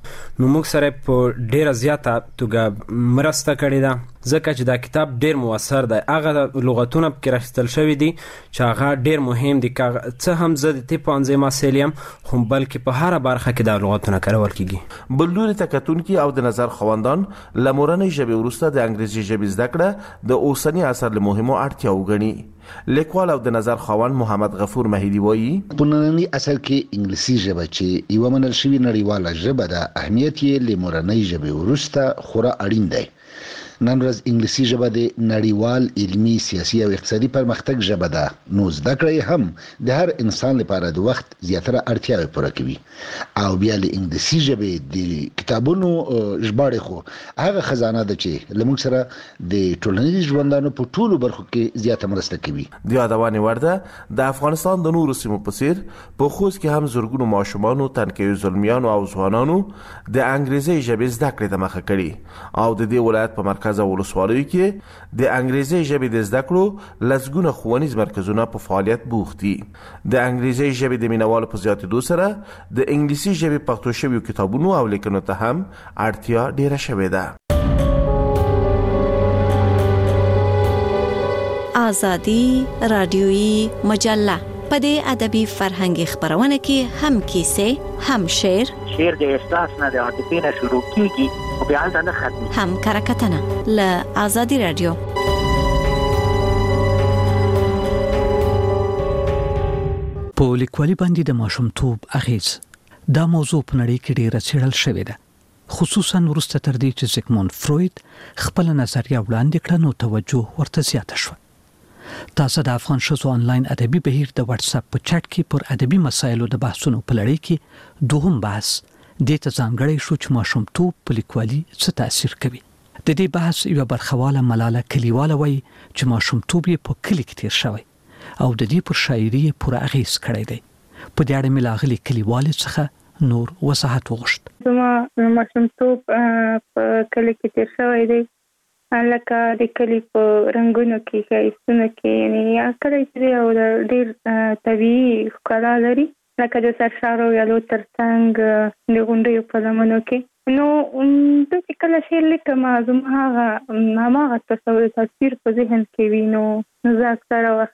نو موږ سره په ډیره زیاته توګه مرسته کړې ده ځکه چې دا کتاب ډیر موثر دی. هغه لغتونه پکې راخیستل شوي دي چې هغه ډیر مهم دي. څه هم زه د طب پوهنځي محصل یم خو بلکې په هره برخه کې دا لغتونه کارول کیږي. بل لوري ته کتونکي او د نظر خواندان له مورنۍ ژبې وروسته د انګریزي ژبې زده کړه د اوسني عصر له مهمو اړتیاوو ګڼي. لیکوال او د نظر خواند محمد غفور مهیدی وایي په ننني عصر کې انګلیسي ژبه چې یوه منل شوې نړیواله ژبه ده اهمیت یې له مورنۍ ژبې وروسته خورا اړین دی. نن ورځ انګلیسي ژبه د نړیوال علمي سیاسي او اقتصادي پرمختګ ژبه ده نو زده کړه هم د هر انسان لپاره د وخت زیاتره اړتیاوې پوره کوي. او بیا له انګلیسي ژبې د کتابونو ژباړې خو هغه خزانه ده چې لمونږ سره د ټولنیز ژوندانو په ټولو برخو کې زیاته مرسته کوي. د یادونې وړ ده د افغانستان د نورو سیمو په څیر په خوست کې هم زرګونو ماشومانو تنکیو زلمیانو او ځوانانو د انګریزي ژبې زده کړې ته مخه کړې او د دې ولایت په مرکز او ولسوالیو کې د انګریزي ژبې د زده کړو لسګونه ښوونیز مرکزونه په فعالیت بوخت دي. د انګریزي ژبې د مینوالو په زیاتېدو سره د انګلیسي ژبې پښتو شویو کتابونو او لیکنو ته هم اړتیا ډیره شوې ده. آزادی رادیویی مجله په دې ادبي فرهنګي خبرونه کې هم کیسې هم شعر د احساس نه د عاطفې نه شروع کیږي او بیا نه ختمي هم کرکټنه له آزادی رادیو. په لیکوالي باندې د ماشومتوب اغیز دا موضوع په نړۍ کې ډیره څېړل شوې ده خصوصا وروسته تر دې چې زیګموند فروید خپل نظریه وړاندې کړه نو توجه ورته زیاته شوه. تاسو د افغان شوزو انلاین ادبي بهیر د واتس اپ په چټ کې پر ادبي مسایلو د بحثونو په لړۍ کې دوهم بحث د ته ځانګړی شو چې ماشومتوب په لیکوالي څه تاثیر کوي. د دې بحث یو برخواله ملاله کلیواله وایي چې ماشومتوب یې په کلی کې تیر شوی او د دې پر شاعري پوره اغیز کړی دی. په دې اړه ملاغلي کلیواله څخه نور وضاحت وغوښت. زما ماشومتوب په کلی کې تیر شوی دی لکه د کلی په رنگونو کې ښایستونو کې یعنی یا کلی چې یو ډېر طبیعي ښکلا لري لکه د سرشارو یالو ترڅنګ د غونډیو په لمنو کې. نو داسې کله شعر لیکم زما هماغه تصویر په ذهن کې وي نو زه اکثره وخت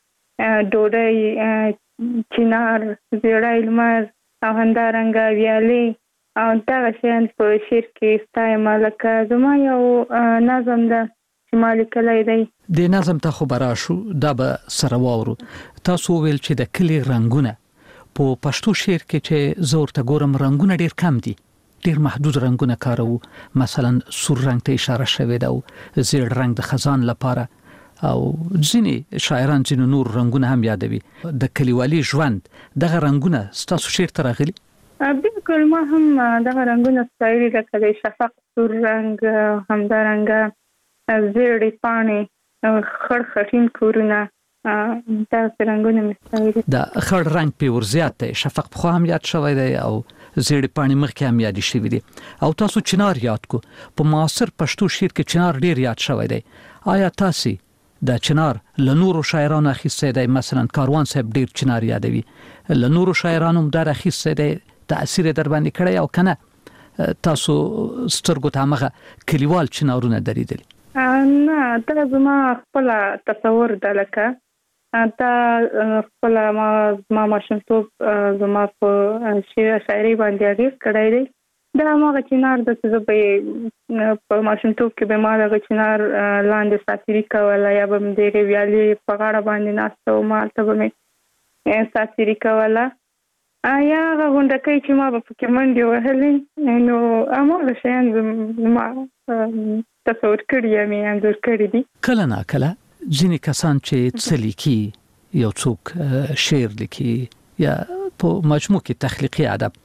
ډوډۍ چنار زیړی لمر او همدارنګه ویالې او دغه شیان په شعر کې ستایم. لکه زما یو نظم ده چې ما لیکلی دی. د نظم ته خو به راشو دا به سره واورو. تاسو ویل چې د کلي رنګونه په پښتو شعر کې چې زه ورته ګورم رنګونه ډېر کم دي ډېر محدود رنګونه کاروو. مثلا سور رنګ ته اشاره شوې ده او زیړ رنګ د خزان لپاره او ځینې شاعران ځینې نور رنګونه هم یادوي. د کلیوالي ژوند دغه رنګونه ستاسو شعر ته راغلي؟ بالکل ما هم دغه رنګونه ستایلي لکه د شفق سور رنګ همدارنګه زیړې پاڼې خړ خټین کورونه دغه رنګونه مې ستایلي. د خړ رنګ په ورزیات دی شفق خو هم یاد شوی دی او زیړې پاڼې مخکې هم یاد شوی دي او تاسو چنار یاد کو. په معاصر پښتو شعر کې چنار ډیر یاد شوی دی. آیا تاسو د چنار له نورو شاعرانو اخیسته دی؟ مثلا کاروان صاحب ډیر چنار یادوي. له نورو شاعرانو هم در اخیسته دی تاثیر در باندې کړی او کنه تاسو سترګو ته هغه کلیوال چنارونه دریدل؟ نه دا زما خپل تصور ده لکه دا خپل ما ماشومتوب زما په شاعري باندې اغیز کړی دی. دا هغه چنار د څه په ماشومتوب کې به ما دغه چنار لاندې ساتیري کوله یا به مې دغه ویالې په غاړه باندې ناسته وم هلته به مې ساتیري کوله یا هغه غونډکۍ چې ما به پکې منډې وهلې نو هماغه شیان زما تصور کړي یا مې انځور کړي دي. کله ناکله ځینې کسان چې څه لیکي یو څوک شعر لیکي یا په مجموع کې تخلیقي ادب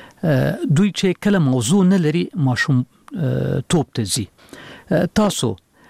دوی چې کله موضوع نه لري ماشوم توپ ته ځي. تاسو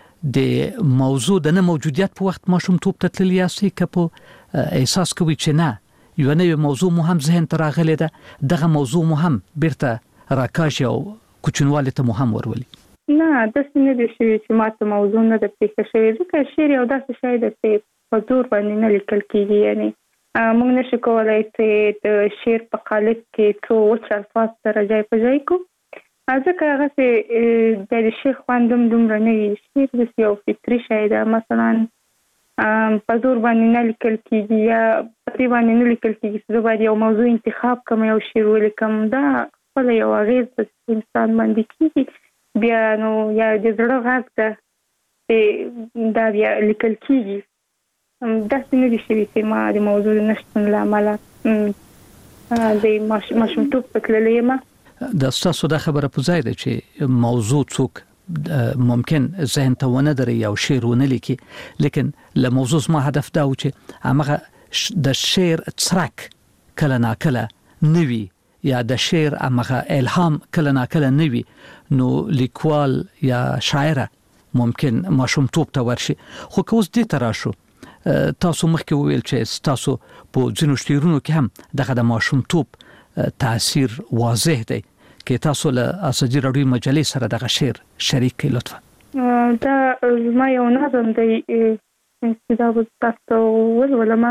د موضوع د نه موجودیت په وخت ماشوم توپ ته تللی یاستئ که په احساس کوي چې نه یو نوې موضوع مو هم ذهن ته راغلی ده دغه موضوع مو هم بیرته راکاږي او کوچنوالي ته مو هم ورولي؟ نه داسې نه دي شوي چې ما ته موضوع نه ده پېښه شوې ځکه شعر یو داسې شی ده چې په زور باندې نه لیکل کېږي. یعنې موږ نشو کولی چې د شعر په قالب کې څو وچ الفاظ سره ځای په ځای کړو ځکه هغه چې د شیخ خوندم دومره نه وي. شعر د یو فطري شی ده، مثلا په زور باندې نه لیکل کېږي یا په دې باندې نه لیکل کېږي چې زه باید یو موضوع انتخاب کړم یو شعر ولیکم. دا خپله یو اغېز په انسان باندې کېږي، بیا نو یا د زړه غږ ده چې دا بیا لیکل کېږي. داسې نه دي شوي چې ما د موضوع نشتون له امله د ماشومتوب په تللی یم. د ستاسو دا خبره په ځای ده چې موضوع څوک ممکن ذهن ته ونه دري او شعر ونه لیکي، لیکن له موضوع ما هدف دا و چې هغه د شعر څرک کله ناکله نوي یا د شعر هغه الهام کله ناکله نوي، نو لیکوال یا شاعر ممکن ماشومتوب ته ورشي. خو که اوس دې ته راشو، تاسو مخکې وویل چې تاسو په ځینو شعرونو کې هم دغه د ماشومتوب تاثیر واضح دی. کې تاسو له اساجي راډیو مجلې سره دغه شعر شریک کړئ لطفا. دا ما یو نظم دی چې دا به تاسو ولولم.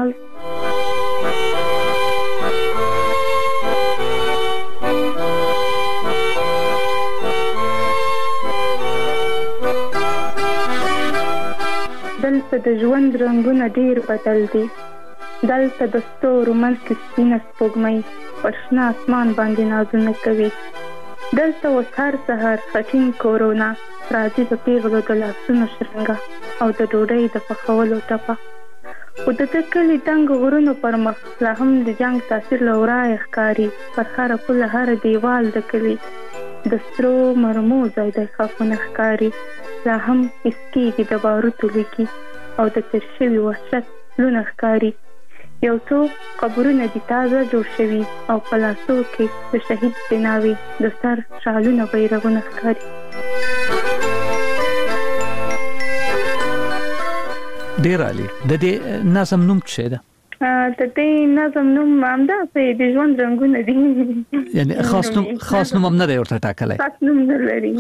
دلته د ژوند رنګونه ډیر بدل دي، دلته د ستورو منځ کې سپینه سپوږمۍ پر شنه اسمان باندې نازونه کوي. دلته اوس هر سهار خټین کورونه راځي د پیغلو د لاسونو شرنګه او د ډوډۍ د پخولو ټپه. خو د کلي دنګ غرونو پر مخ لا هم د جنګ تاثیر له ورایه ښکاري. پر هره پوله هر دیوال د کلي د سرو مرمو ځای د خافونه ښکاري. لا هم اسکیږي د باروتو لیکي او د تیر شوي وحشت لونه ښکاري. یو څو قبرونه دي تازه جوړ شوي او په لاسو کې د شهید بناوي د سر شالونه بیرغونه ښکاري. ډیر عالی. د دې نظم نوم څه ده؟ د دې نظم نوم همداسې د ژوند رنګونه دي. یعنی خاص نوم هم نه دی ورته ټاکلی؟ خاص نوم نه لري.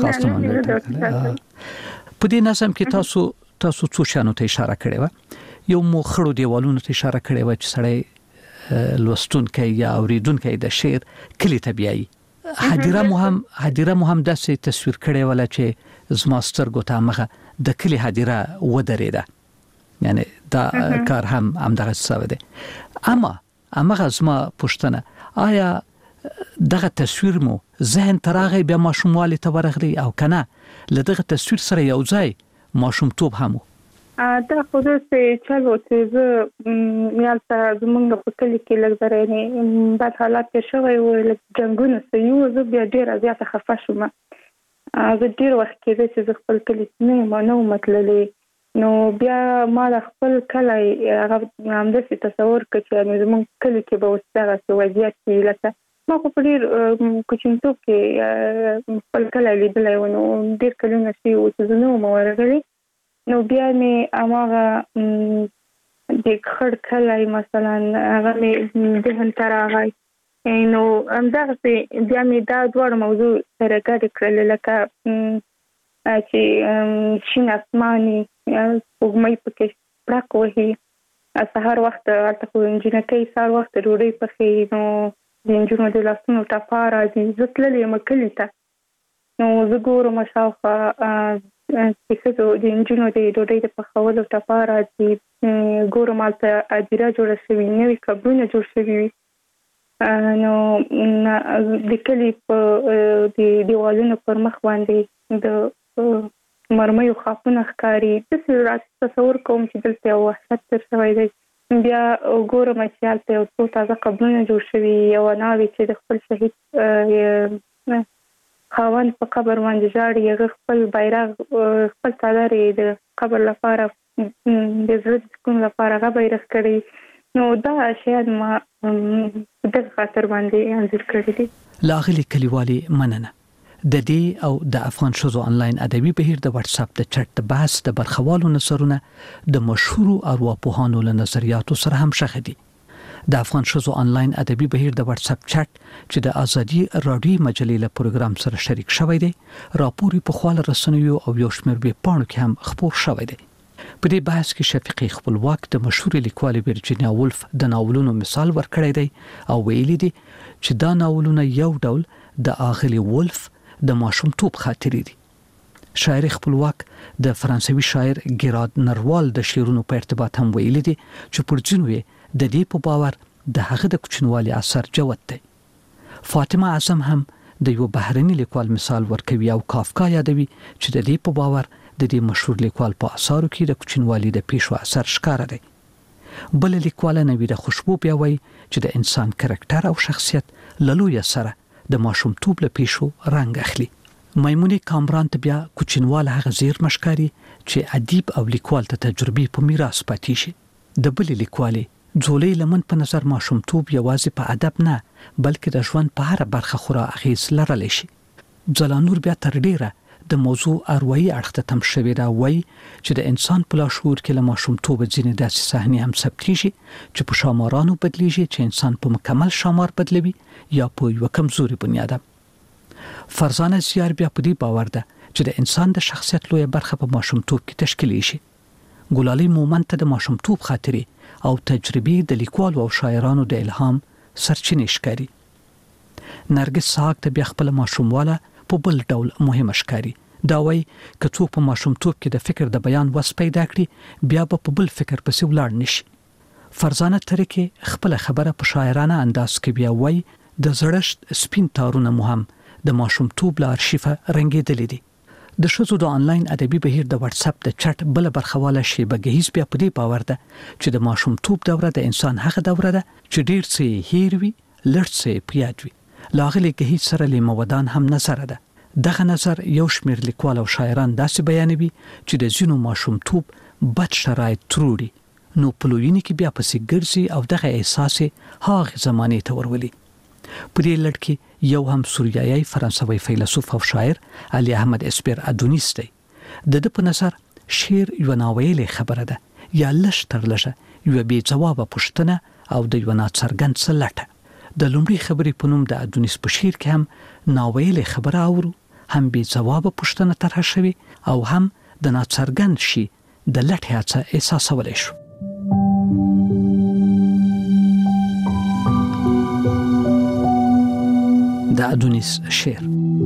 په دې نظم کې تاسو څو شانو ته اشاره کړې وه. یو مو خړو دیوالونو ته اشاره کړې وه چې سړی لوستونکی یا اوریدونکی د شعر کلي ته بیایي. هدیره مو هم داسې تصویر کړې وله چې زما سترګو ته همغه د کلي هدیره ودرېده. یعنی دا کار هم همدغه څه دی. اما همغه زما پوښتنه، آیا دغه تصویر مو ذهن ته راغی بیا ماشوموالي ته ورغلی او که نه له دغه تصویر سره یو ځای ماشومتوب هم و؟ دا خو داسې چل و چې زه یالته زمونږ په کلي کې لږ درې بد حالات تېر شوی و، لږ جنګونه سوي وو. زه بیا ډېره زیاته خفه شوم. زه ډېر وخت کېده چې زه خپل کلي نه وم تللی. نو بیا ما د خپل کلی هغه همداسې تصور کړ چې زمونږ کلي کې به اوس دغسې وضعیت وي. لکه ما خو په ډېر کوچنیتوب کې خپل کلی لیدلی و، نو ډېر کلونه شوي وو چې زه نه وم ورغلې. نو بیا مې هماغه د خړ کلی مثلا هغه مې ذهن ته راغی. نو همدغسې بیا مې دا دواړه موضوع سره ګډې کړلې، لکه چې شین اسماني سپوږمۍ پکې پړق وهي. سهار وخت هلته خو نجونکۍ سهار وخت ډوډۍ پخوي، نو د نجونو د لاسونو ټپه راځي. زه تللې یم کلي ته، نو زه ګورم شاوخوا چې ښځو د نجونو د ډوډۍ د پخولو ټپه راځي. ګورم هلته هدیره جوړه شوي، نوي قبرونه جوړ شوي وي. نو د کلي په دیوالونو پر مخ باندې د مرمیو خاپونه ښکاري. داسې تصور کوم چې دلته یو وحشت تېر شوی دی. بیا ګورم چې هلته یو څو تازه قبرونه جوړ شوي، یوه ناوې چې د خپل شهید خاوند په قبر باندې ژاړي، هغه خپل بیرغ خپل څادر یې د قبر لپاره د زړه د سکون لپاره هغه بیرغ کړی. نو دا شیان ما دغه خاطر باندې انځور کړي دي. لاغلي کلیوالي مننه. د دې او د افغان ښځو آنلاین ادبي بهیر د واتس اپ د چټ بحث د برخوالو نظرونه د مشهورو ارواپوهانو له نظریاتو سره هم شخه دي. د افغان ښځو آنلاین ادبي بهیر د واتس اپ چټ چې د ازادي راډیو مجلې له پروګرام سره شریک شوی دی، راپوري په خواله رسنیو او یو شمېر ویبپاڼو کې هم خپور شوی دی. په دې بحث کې شفیقي خپلواک د مشهور لیکوال ورجینیا وولف د ناولونو مثال ورکړی دی او ویلي دی چې دا ناولونه یو ډول د اغلی وولف د ماشومتوب خاطرې دي. شاعر خپلواک د فرانسوي شاعر ګیراد نروال د شعرونو په ارتباط هم ویلي دي چې پر ځینو د دې په باور د هغه د کوچنوالي اثر جوت دی. فاطمه اعظم هم د یو بهرني لیکوال مثال ورکوي او کافکا یادوي چې د دې په باور د دې مشهور لیکوال په اثارو کې د کوچنوالي د پیښو اثر ښکاره دی. بل لیکوال نویده خوشبو بیا وایي چې د انسان کرکټر او شخصیت له لوی سره د ماشومتوب له پیښو رنګ اخلي. میمونې کامران ته بیا کوچنواله هغه زیرمه ښکاري چې ادیب او لیکوال ته تجربې په میراث پاتې شي. د بل لیکوالې ځولۍ لمن په نظر ماشومتوب یوازې په ادب نه بلکې د ژوند په هر برخه خورا اغیز لرلی شي. ځلانور بیا تر ډیره د موضوع اروایي اړخ ته تم شوی دا وایي چې د انسان په لاشعور کې له ماشومتوب ځینې داسې صحنې هم ثبتېږي چې په شمارانو بدلیږي چې انسان په مکمل شمار بدلوي یا په یو کمزوري بنیاد. فرزانه زیار بیا په دې باور ده چې د انسان د شخصیت لویه برخه په ماشومتوب کې تشکیل شي. ګلالي مومند ته د ماشومتوب خاطرې او تجربې د لیکوالو او شاعرانو د الهام سرچینې ښکاري. نرګس ساق ته بیا خپل ماشومواله په بل ډول مهمه ښکاري. دا وایي که څوک په ماشومتوب کې د فکر د بیان وس پیدا کړي بیا به په بل فکر پسې ولاړ نشي. فرزانه ترکه خپل خبره په شاعرانه انداز کې بیا وایي د زړښت سپین تارونه مهم د ماشومتوب له ارشیفه رنګېدلې دي. د ښځو د آنلاین ادبي بهیر د واتس اپ د چټ بل برخواله شیبه گهیز بیا په دې باور ده چې د ماشومتوب دوره د انسان هغه دوره ده چې ډیر څه هیر وي لړ څه پیاد وي. لاغلي گهیز سره لیمودان هم نظر ده. دغه نظر یو شمیر لیکوال او شاعران داسې بیانوي چې د ځینو ماشومتوب بد شرایط تروړي نو پلوینی کې بیا پسې ګرځي او دغه احساس هغه زمانه ته ورولي. په دې لړ کې یو هم سوریایي فرانسوي فیلسوف او شاعر علي احمد اسپیر ادونیس دی. د په نظر شعر یو ناویلې خبره ده یا لږ تر لږه یو بې ځوابه پوښتنه او د یو ناڅرګند څه لټه. د لومړي خبرې په نوم د ادونیس په شعر کې هم ناویلې خبره اورو، هم بې ځوابه پوښتنه طرح شوې او هم د ناڅرګند شي د لټې هڅه احساسولی شو. د ادونیس شعر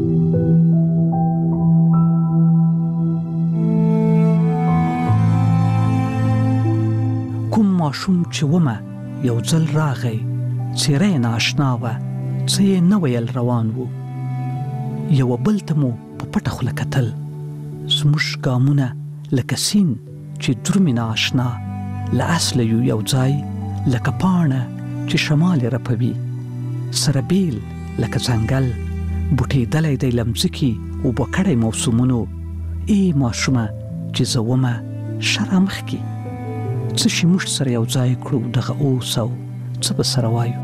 کوم ماشوم چې ومه یو ځل راغی څیره یې ناشنا وه څه یې نه ویل روان وو یو بل ته مو په پټه خوله کتل زموږ ګامونه لکه سیند چې درومي ناشنا له اصله یو ځای لکه پاڼه چې شمال یې رپوي سره بیل لکه ځنګل بوټېدلی دی له مځکې اوبه کړی موسمونو ای ماشومه چې زه ومه شه را مخکې څه شي موږ سره یو ځای کړو دغه اوس او څه به سره وایو.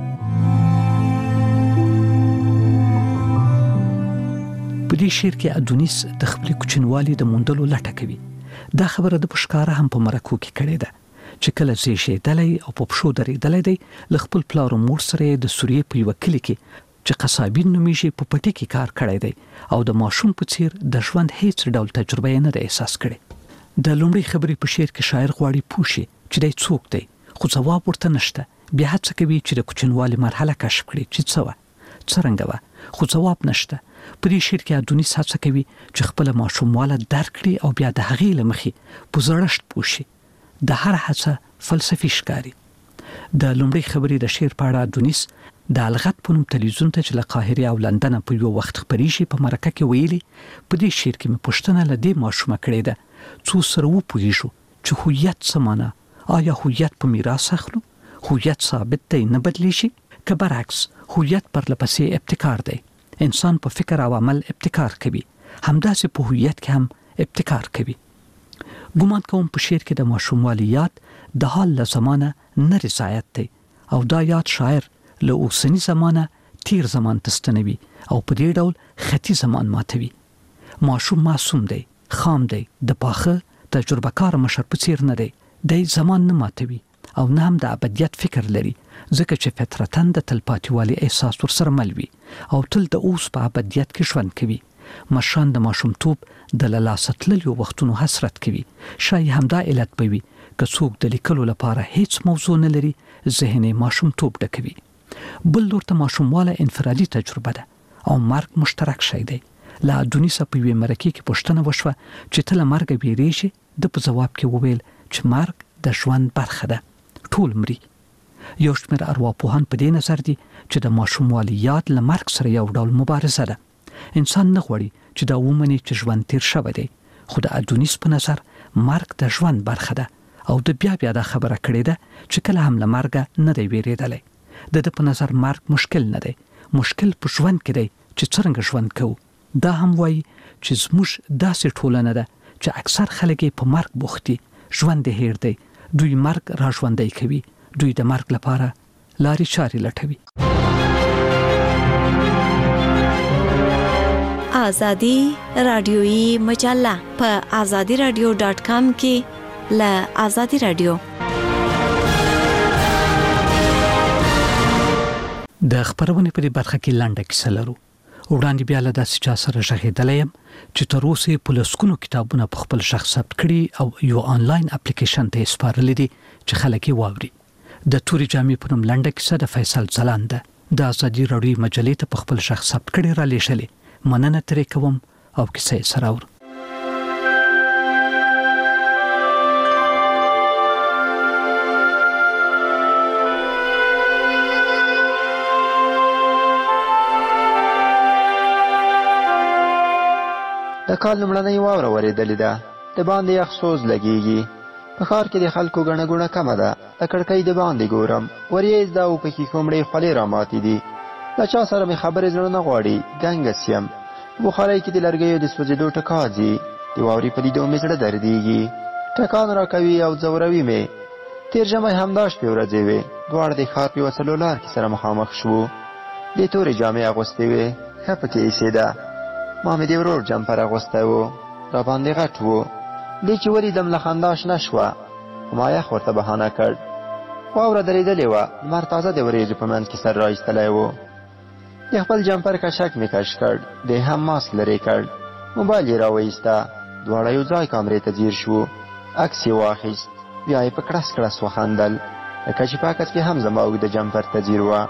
په دې شعر کې ادونیس د خپلې کوچنوالي د موندلو لټه کوي. دا خبره د په ښکاره هم په مرکو کې کړې ده چې کله زیږېدلی او په پښو درېدلی دی له خپل پلار او مور سره یې د سوریې په یوه کلي کې چې قصابین نومیږي په پټي کې کار کړی دی او د ماشوم په څیر د ژوند هیڅ ډول تجربه یې نه ده احساس کړې. د لومړۍ خبرې په شعر کې شاعر غواړي پوه شي چې دی څوک دی خو ځواب ورته نشته. بیا هڅه کوي چې د کوچنوالي مرحله کشف کړي چې څه وه څرنګه وه خو ځواب نشته. په دې شعر کې ادونیس هڅه کوي چې خپله ماشومواله درک کړي او بیا د هغې له مخې په زړښت پوه شي. د هر هڅه فلسفي ښکاري. د لومړۍ خبرې د شعر په اړه ادونیس د الغت په نوم تلویزیون ته چې له قاهرې او لندن په یو وخت خپریږي په مرکه کې ویلي په دې شعر کې مې پوښتنه له دې ماشومه کړې ده څو سره وپوهیږو چې هویت څه معنی آیا هویت په میراث اخلو هویت ثابت دی نه بدلیږي که برعکس هویت پرله پسې ابتکار دی انسان په فکر او عمل ابتکار کوي همداسې په هویت کې هم ابتکار کوي. ګومان کوم په شعر کې د ماشوموالي یاد د حال له زمانه نه رضایت دی او دا یاد شاعر له اوسنی زمانه تیر زمان تستنوي او په دې ډول خطي زمان ماتوي. ماشوم معصوم دی خام دی د پاخه تجربه کار مشر په څیر نه دی د زمان نه ماتوي او نه هم د ابدیت فکر لري ځکه چې فطرتاً د تلپاتیوالي احساس ورسره مل وي او تل د اوس په ابدیت کې ژوند کوي. مشران د ماشومتوب د له لاسه تللیو وختونو حسرت کوي. شاید همدا علت به وي که څوک د لیکلو لپاره هیڅ موضوع نه لري ذهن یې ماشومتوب ډکوي. بل لور ته ماشومواله انفرادي تجربه ده او مرګ مشترک شی دی. لا ادونیس په وی مرکه کې پوښتنه وشوه چې ته له مرګ بیریږي د په جواب کې وویل چې مرګ د ژوند برخه ده ټول مري یو شمېر ارواپوهان په دې نظر دي چې د ماشوموالي یاد له مرګ سره یو ډول مبارزه ده انسان نه غواړي چې دا ومني چې ژوند تیر شوی دی خو د ادونیس په نظر مرګ د ژوند برخه ده او د بیا دا خبره کړې ده چې کله هم له مرګ نه دی ویریدلی د په نظر مرګ مشکل نه دی مشکل په ژوند کې دی چې څنګه ژوند کوو دا هم وایي چې زموږ داسې ټولنه ده چې اکثر خلک په مرګ بوخت دي ژوند یې هیر دی دوی مرګ را ژوندی کوي دوی د مرګ لپاره لارې چارې لټوي آزادی رادیویی مجله په azadiradio.com کې له آزادی رادیو د خبرونه په برخه کې لنډه کیسه لرو وړاندې بیا له داسې چا سره ژغېدلې يم چې تر اوسه په لسکونو کتابونه په خپل شخص ثبت کړي او یو آنلاین اپلیکیشن ته سپارل دي چې خلک یې واوري د توري جامې په نوم لنډه کیسه د فیصل ځلاند د آزادی رادیو مجلې ته په خپل شخص ثبت کړي را لېشلې مننه ترې کوم او کیسه سره ور د کال لومړنۍ واوره ورېدلې ده د باندې یخ سوز لګېږي په ښار کې د خلکو ګڼه ګوڼه کمه ده د کړکۍ د باندې ګورم وریځ ده او پکې کومړې خولې راماتې دي له چا سره مې خبرې زړه نه غواړي ګنګس یم بخارۍ کې د لرګیو د سوځېدو ټکا ځي د واورې په لیدو مې زړه دردېږي ټکان راکوي او ځوروي مې تېر ژمی همدا شپې ورځې وې دواړه د ښار په یوه څلور کې سره مخامخ شوو دې تورې جامې اغوستې وې ښه پکې ایسېده ما مې د ورور جمپر اغوستی و راباندې غټ و دې چې ولیدم له خندا شنه شوه خو ما یخ ورته بهانه کړ واوره درېدلې وه لمر تازه د وریځو په منځ کې سر رایستلی و د خپل جمپر کشک مې کش کړ دی هم ماسک لرې کړ موبایل یې راوایسته دواړه یو ځای کامرې ته ځیر شو عکس یې واخیست بیا یې په کړس کړس وخندل لکه چې په عکس کې هم زما اوږده جمپر ته ځیر وه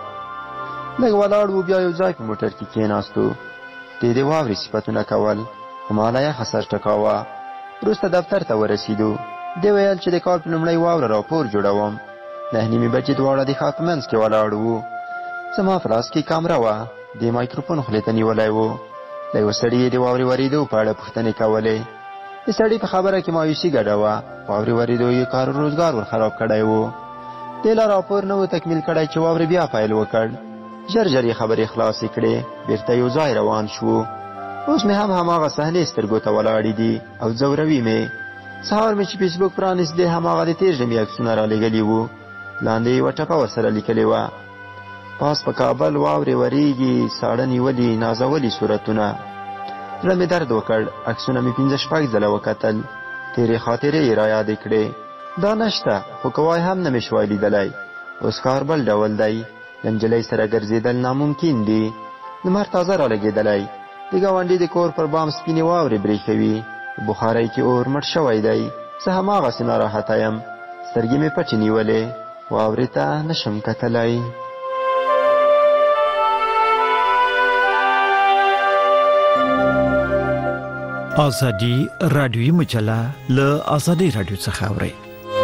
لږ ولاړ و بیا یو ځای په موټر کې کېناستو د واورې صفتونه کول خو ما له یخه سر ټکاوه وروسته دفتر ته ورسېدو دی ویل چې د کال په لومړۍ واوره راپور جوړوم 9:30 بجې دواړه د ښار په منځ کې ولاړ وو زما په لاس کې کامره وه د مایکروفون خولې ته نیولی و له یوه سړي یې د واورې ورېدو په اړه پوښتنې کولې د سړي په خبره کې مایوسي ګډه وه واورې ورېدو یې کار و روزګار ور خراب کړی و دې لا راپور نه و تکمیل کړی چې واورې بیا پیل وکړ ژر ژر یې خبرې خلاصې کړې بېرته یو ځای روان شو اوس مې هم هماغه صحنې سترګو ته ولاړې دي او ځوروي مې سهار مې چې فیسبوک پرانیست دی هماغه د تېر ژمي عکسونه رالېږلي وو لاندې یوه ټپه ورسره لیکلې وه پاس په کابل واورې ورېږي ساړه نیولي نازولي صورتونه زړه مې درد وکړ عکسونه مې 5-6 ځله وکتل تېرې خاطرې یې رایادې کړې دا نشته خو کوای هم نه مې شوی لیدلی اوس کار بل ډول دی د نجلۍ سره ګرځېدل ناممکن دي لمر تازه رالګېدلی د ګاونډي د کور پر بام سپینې واورې برېښوي په بخارۍ کې اور مړ شوی دی زه هماغسې ناراحته یم سترګې مې پټې نیولې واورې ته نشم کتلی آزادی رادیویی مجله له آزادی رادیو څخه اورئ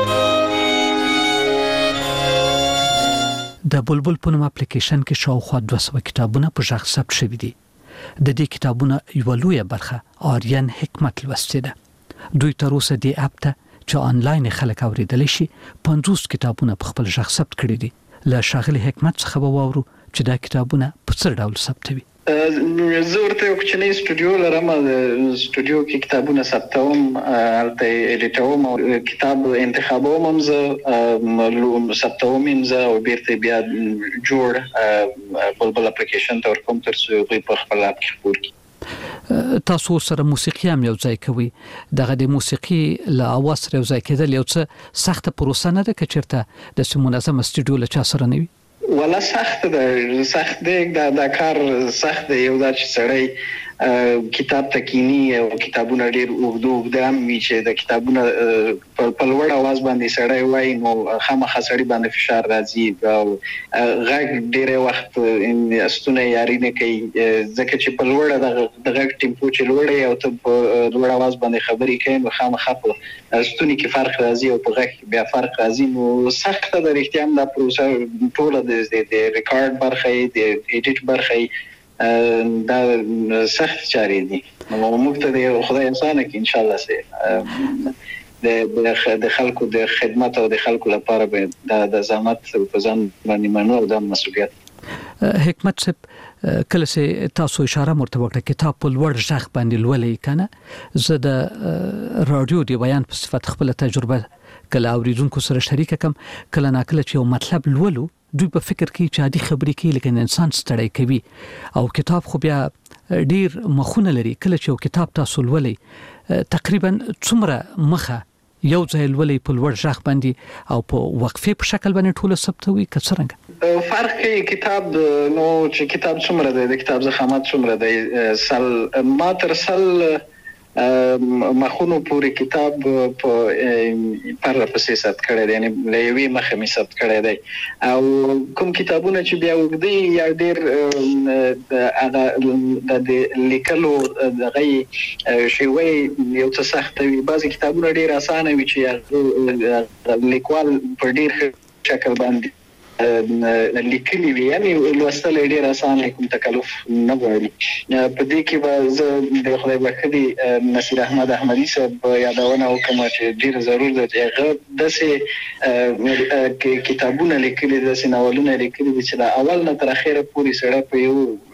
د بلبل په نوم اپلیکیشن کې شاوخوا 200 کتابونه په ژغ ثبت شوي دي د دې کتابونو یو لویه برخه آریان حکمت لوستې ده دوی تر اوسه د اپ ته چې آنلاین خلک اوریدلی شي 50 کتابونه په خپل ژغ ثبت کړي دي له شاغلي حکمت څخه وورو چې دا کتابونه په څه ډول ثبتوي زه ورته یو کوچنی سټوډیو لرم د سټوډیو کې کتابونه ثبتوم هلته ایډیټوم او کتاب انتخابوم هم زه ثبتوم هم زه او بیرته بیا جوړ بلبل اپلیکیشن ته ورکوم تر څو دوی په خپل اپ کې خپور کړي تاسو سره موسیقي هم یو ځای کوي دغه د موسیقي له اواز سره یو ځای کېدل یو څه سخته پروسه نه ده که چېرته داسې منظمه سټوډیو له چا سره نه وي ولا سخت دی دا کار سخت دی یو دا چې سړی کتاب تکینی او کتابونه ډیر اوږد هم وی چې د کتابونه په لوړ आवाज باندې سړی وای نو خامخا سړی باندې فشار راځي او غږ ډیر وخت استونه یاري نه کوي ځکه چې په لوړ د غږ ټیمپو چې لوړ او ته په لوړ आवाज باندې خبرې کوي نو خامخا په استوني کې فرق راځي او په غږ بیا فرق راځي نو سخت د اړتیا د پروسه ټول د ریکارډ برخه د ایډیټ برخه دا سخت چاري دي نو موږ ته د خدای انسان کې ان شاء الله سي د خلکو د خدمت او د خلکو لپاره به د زحمت په ځان باندې منو او د مسؤلیت حکمت صاحب کله چې تاسو اشاره مرته وکړه کتاب په لوړ ځخ باندې لولې کنه زه د رادیو دی بیان په صفت خپل تجربه کله اوریدونکو سره شریک کوم کله ناکله چې یو مطلب لولو دوی په فکر کې چې عادي خبرې کوي لیکن انسان ستړی کوي او کتاب خو بیا ډیر مخونه لري کله چې یو کتاب تاسو لولې تقریبا څومره مخه یو ځای لولې په لوړ ځخ باندې او په وقفه په شکل باندې ټول ثبتوي کڅرنګ فرق کوي کتاب نو چې کتاب څومره دی د کتاب ضخامت څومره دی سل ما تر سل مخونو پورې کتاب په پر پسې ثبت کړی دی یعنی لوي مخه می ثبت کړی دی او کوم کتابونه چې بیا وګدي یا ډیر هغه د لیکلو دغه شیوه یو څه سخت وي بعضی کتابونه ډیر اسانه وي چې لیکوال په ډیر شکل باندې لیکلي وي یعنی لوستل ډیر اسانه کوم تکلف نه غواړي په دې کې به زه د خدای بخښي نصیر احمد احمدي صاحب یادونه وکم چې ډیر ضرور ده چې هغه داسې کتابونه لیکلي داسې ناولونه لیکلي چې د اول نه تر اخره پورې سره په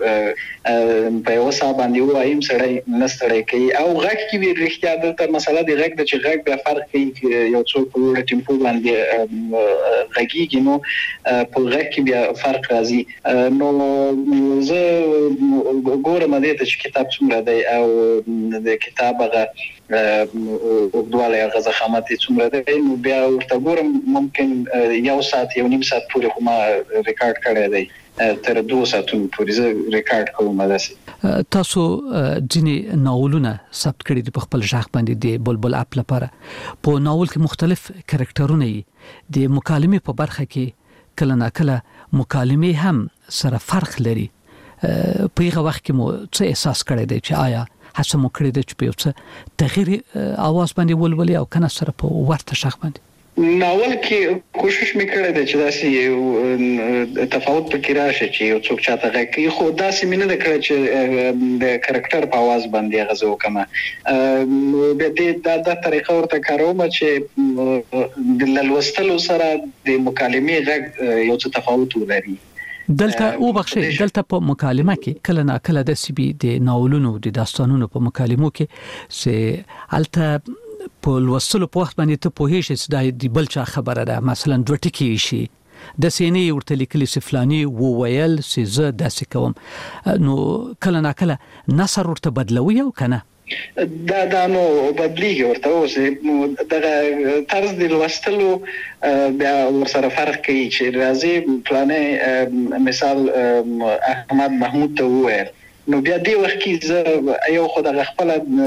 یو ساعت باندې وایم سره نستړی کوي او غږ کې وی رښتیا د مسله دی غږ د چې غږ به فرق کوي یو څوک په وړ ټیمپو باندې غږیږي نو په غږ کې بیا فرق راځي نو زه ګورم دې چې کتاب څومره دی او د کتاب هغه وګړاله هغه ضخامت څومره دی نو بیا ورته ګورم ممکن یو ساعت یو نیم ساعت پورې خو ما ریکارډ کړی دی تر 2 ساعتونو پورې زه ریکارډ کوم داسې تاسو ځینې ناولونه ثبت کړي دي په خپل ځخ باندې د بلبل اپ لپاره په ناول کې مختلف کریکټرونه دي د مکالمې په برخه کې کله ناکله مکالمې هم سره فرق لري په هغه وخت کې مو څه احساس کړی دی چې آیا هڅه مو کړې ده چې په یو څه تغییر आवाज باندې ولولي او کنه سره په ورته شخ باندې ناول کې کوشش میکړه د چې داسې تفاوت پکې راشي چې یو څوک چاته غږی خو داسې مینه د کړ چې د کریکټر په आवाज باندې غزو کما د دې د طریقه ورته کاروم چې د لوستلو سره د مکالمې غږ یو څه تفاوت ولري دلته او بخښي دلته په مکالمه کې کله نا کله د سی بي د ناولونو د داستانونو په مکالمو کې سه الته په لوستلو په وخت باندې ته په هیڅ څه د بل چا خبره ده مثلا دوه ټکی شي د سینې ورته لیکلي سفلانی وو ویل چې زه داسې کوم نو کله نا کله نصر ورته بدلوي او کنه دا نو بدلیږي ورته اوس دغه طرز د لوستلو بیا ورسره فرق کوي چې راځي پلانې مثال احمد محمود ته وویل نو بیا دی وخت کې زه یو خدای خپل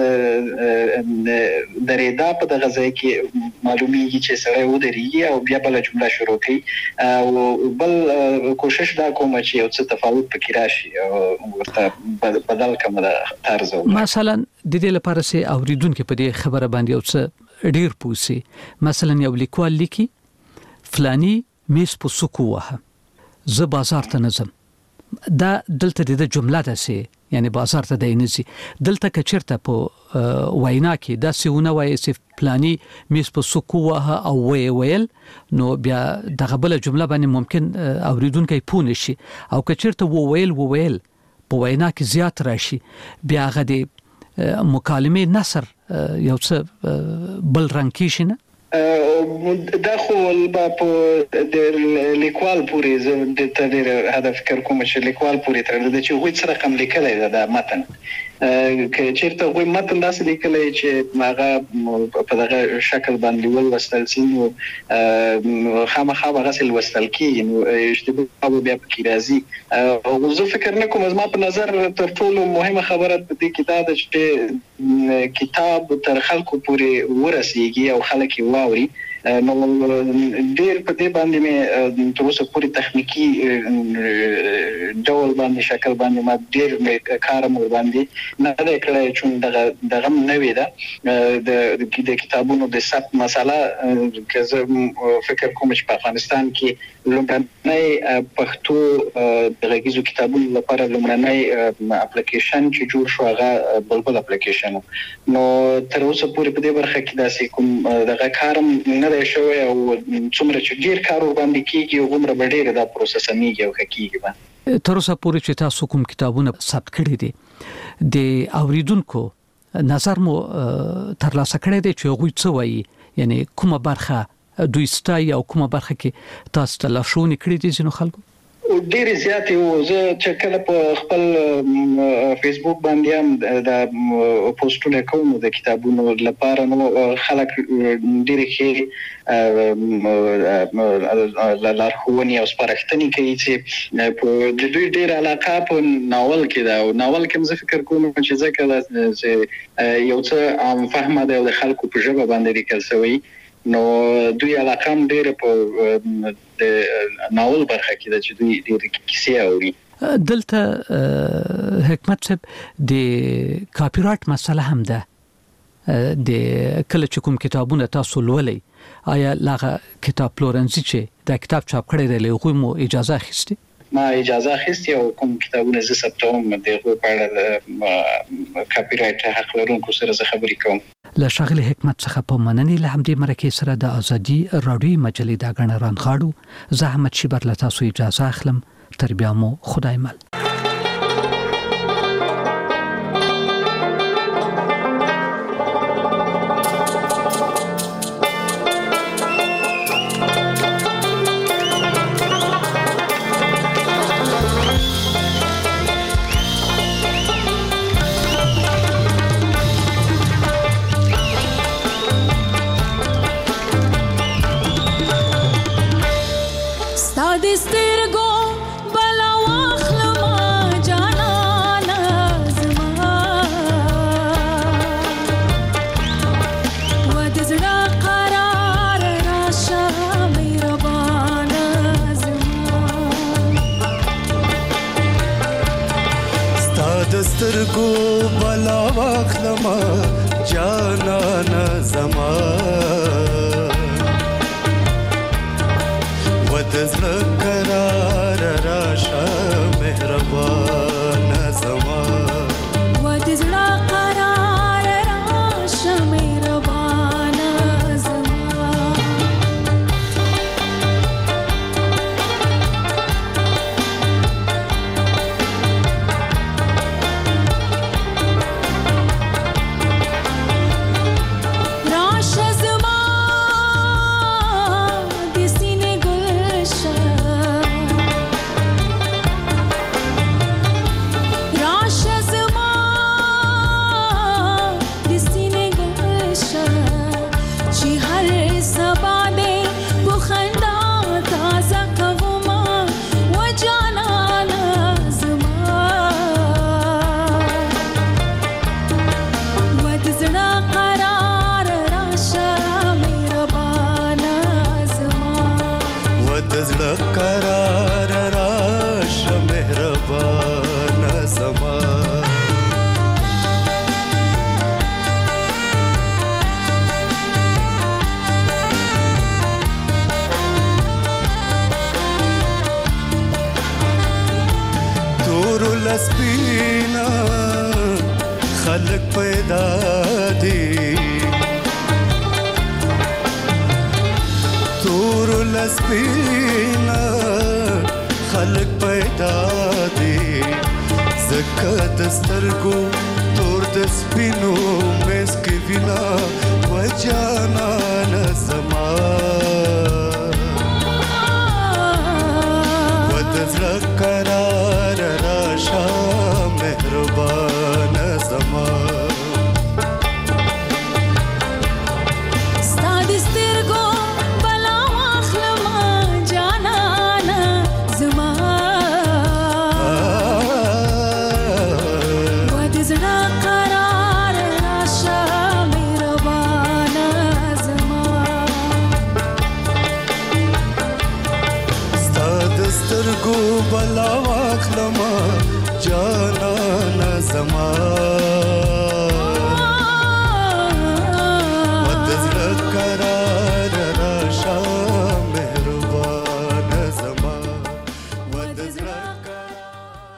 درېدا په دغه ځای کې معلومیږي چې سره و درېږي او بیا بل جمله شروع کړي او بل کوشش دا کوم چې یو څه تفاوت پکې راشي او ورته بدل کوم د طرز مثلا د دې لپاره سي اوریدونکو په دې خبره باندې یو څه ډیر پوسي مثلا یو لیکوال لیکي فلانی میس په سکو وه زه بازار ته نظم دا دلته د جمله ده سي یعنی بازار ته دینسي دلته کچرته په وینا کې دا سونه وایي چې پلاني میس په سکو وه او ویل نو بیا دغه بل جمله باندې ممکن اوریدونکو پونه شي او کچرته ویل په وینا کې زیات راشي بیا هغه د مکالمې نثر یو څه بل رنګ کې شي نه دا خو په د لیکوال پورې زه د تدیر هدف فکر کوم چې لیکوال پورې تر دې چې هیڅ رقم لیکلای دا متن که چیرته غوي متن داسې لیکلی چې هغه په دغه شکل باندې ولوستل شي نو خامخا هغه سل وستل کیږي نو اشتباه بیا پکې راځي او زه فکر نه کوم زما په نظر تر ټولو مهمه خبره د دې کې دا ده چې کتاب تر خلکو پورې ورسیږي او خلک یې واوري نو ډېر په دې باندې مې تر اوسه پورې تخنیکی ډول باندې شکل باندې ما ډېر کار مو باندې نه دا کړی چې دغه نوې ده د کتابونو د ثبت مسله که زه فکر کوم چې په افغانستان کې لومړنی پښتو د غږیزو کتابونو لپاره لومړنی اپلیکیشن چې جوړ شو هغه بلبل اپلیکیشن نو تر اوسه پورې په دې برخه کې داسې کوم دغه کارم نه شوی او څومره چې ډیر کار باندې کیږي او عمر به ډیر دا پروسس میږي او حقیقي تر اوسه پورې چې تاسو کوم کتابونه ثبت کړی دي د اوریدونکو نظر مو ترلاسه کړی دی چې غوي څه وایي یعنی کومه برخه دوی ستای او کومه برخه کې تاسو ته لاشونی کړی دي ځینو خلکو ډیر زیات یو زه چې کله په خپل فیسبوک باندې هم د پوسټونه کوم د کتابونو لپاره نو خلک ډیر ښه لارښوونې او سپارښتنې کوي چې په د دوی ډیر علاقه په ناول کې دا او ناول کې زه فکر کوم چې ځکه یو څه عام فهمه ده د خلکو په ژبه باندې لیکل شوی نو دوی علاقه هم ډېر په د ناول برخه کې ده چې دوی ډېر کیسې اوري دلته حکمت صاحب د کاپی رایټ مسله هم ده د کله چې کوم کتابونه تاسو لولئ آیا لاغه کتاب پلورنځي چې دا کتاب چاپ کړی دی له غوي مو اجازه اخیستی ما اجازه اخیستی او کوم کتابونه زه ثبتوم د غوي په اړه کاپی رایټ حق لرونکو سره خبرې کوم له شغل حکمت څخه په مننې له همدې مرکې سره د ازادي رادیو مجلې دا غن رانغاړو زحمت شبر له تاسو اجازه اخلم تر بیا مو خدای مل سترګو بلا واخلم جانان زما ودزړه قرار راشه مهربان زما ودزړه قرار راشه مهربان زما سپینا خلق پیدا دی تور لسپینا خلق پیدا دی زکه دسترګو تور د سپینو مسک وینا وجانا نسما ودزړه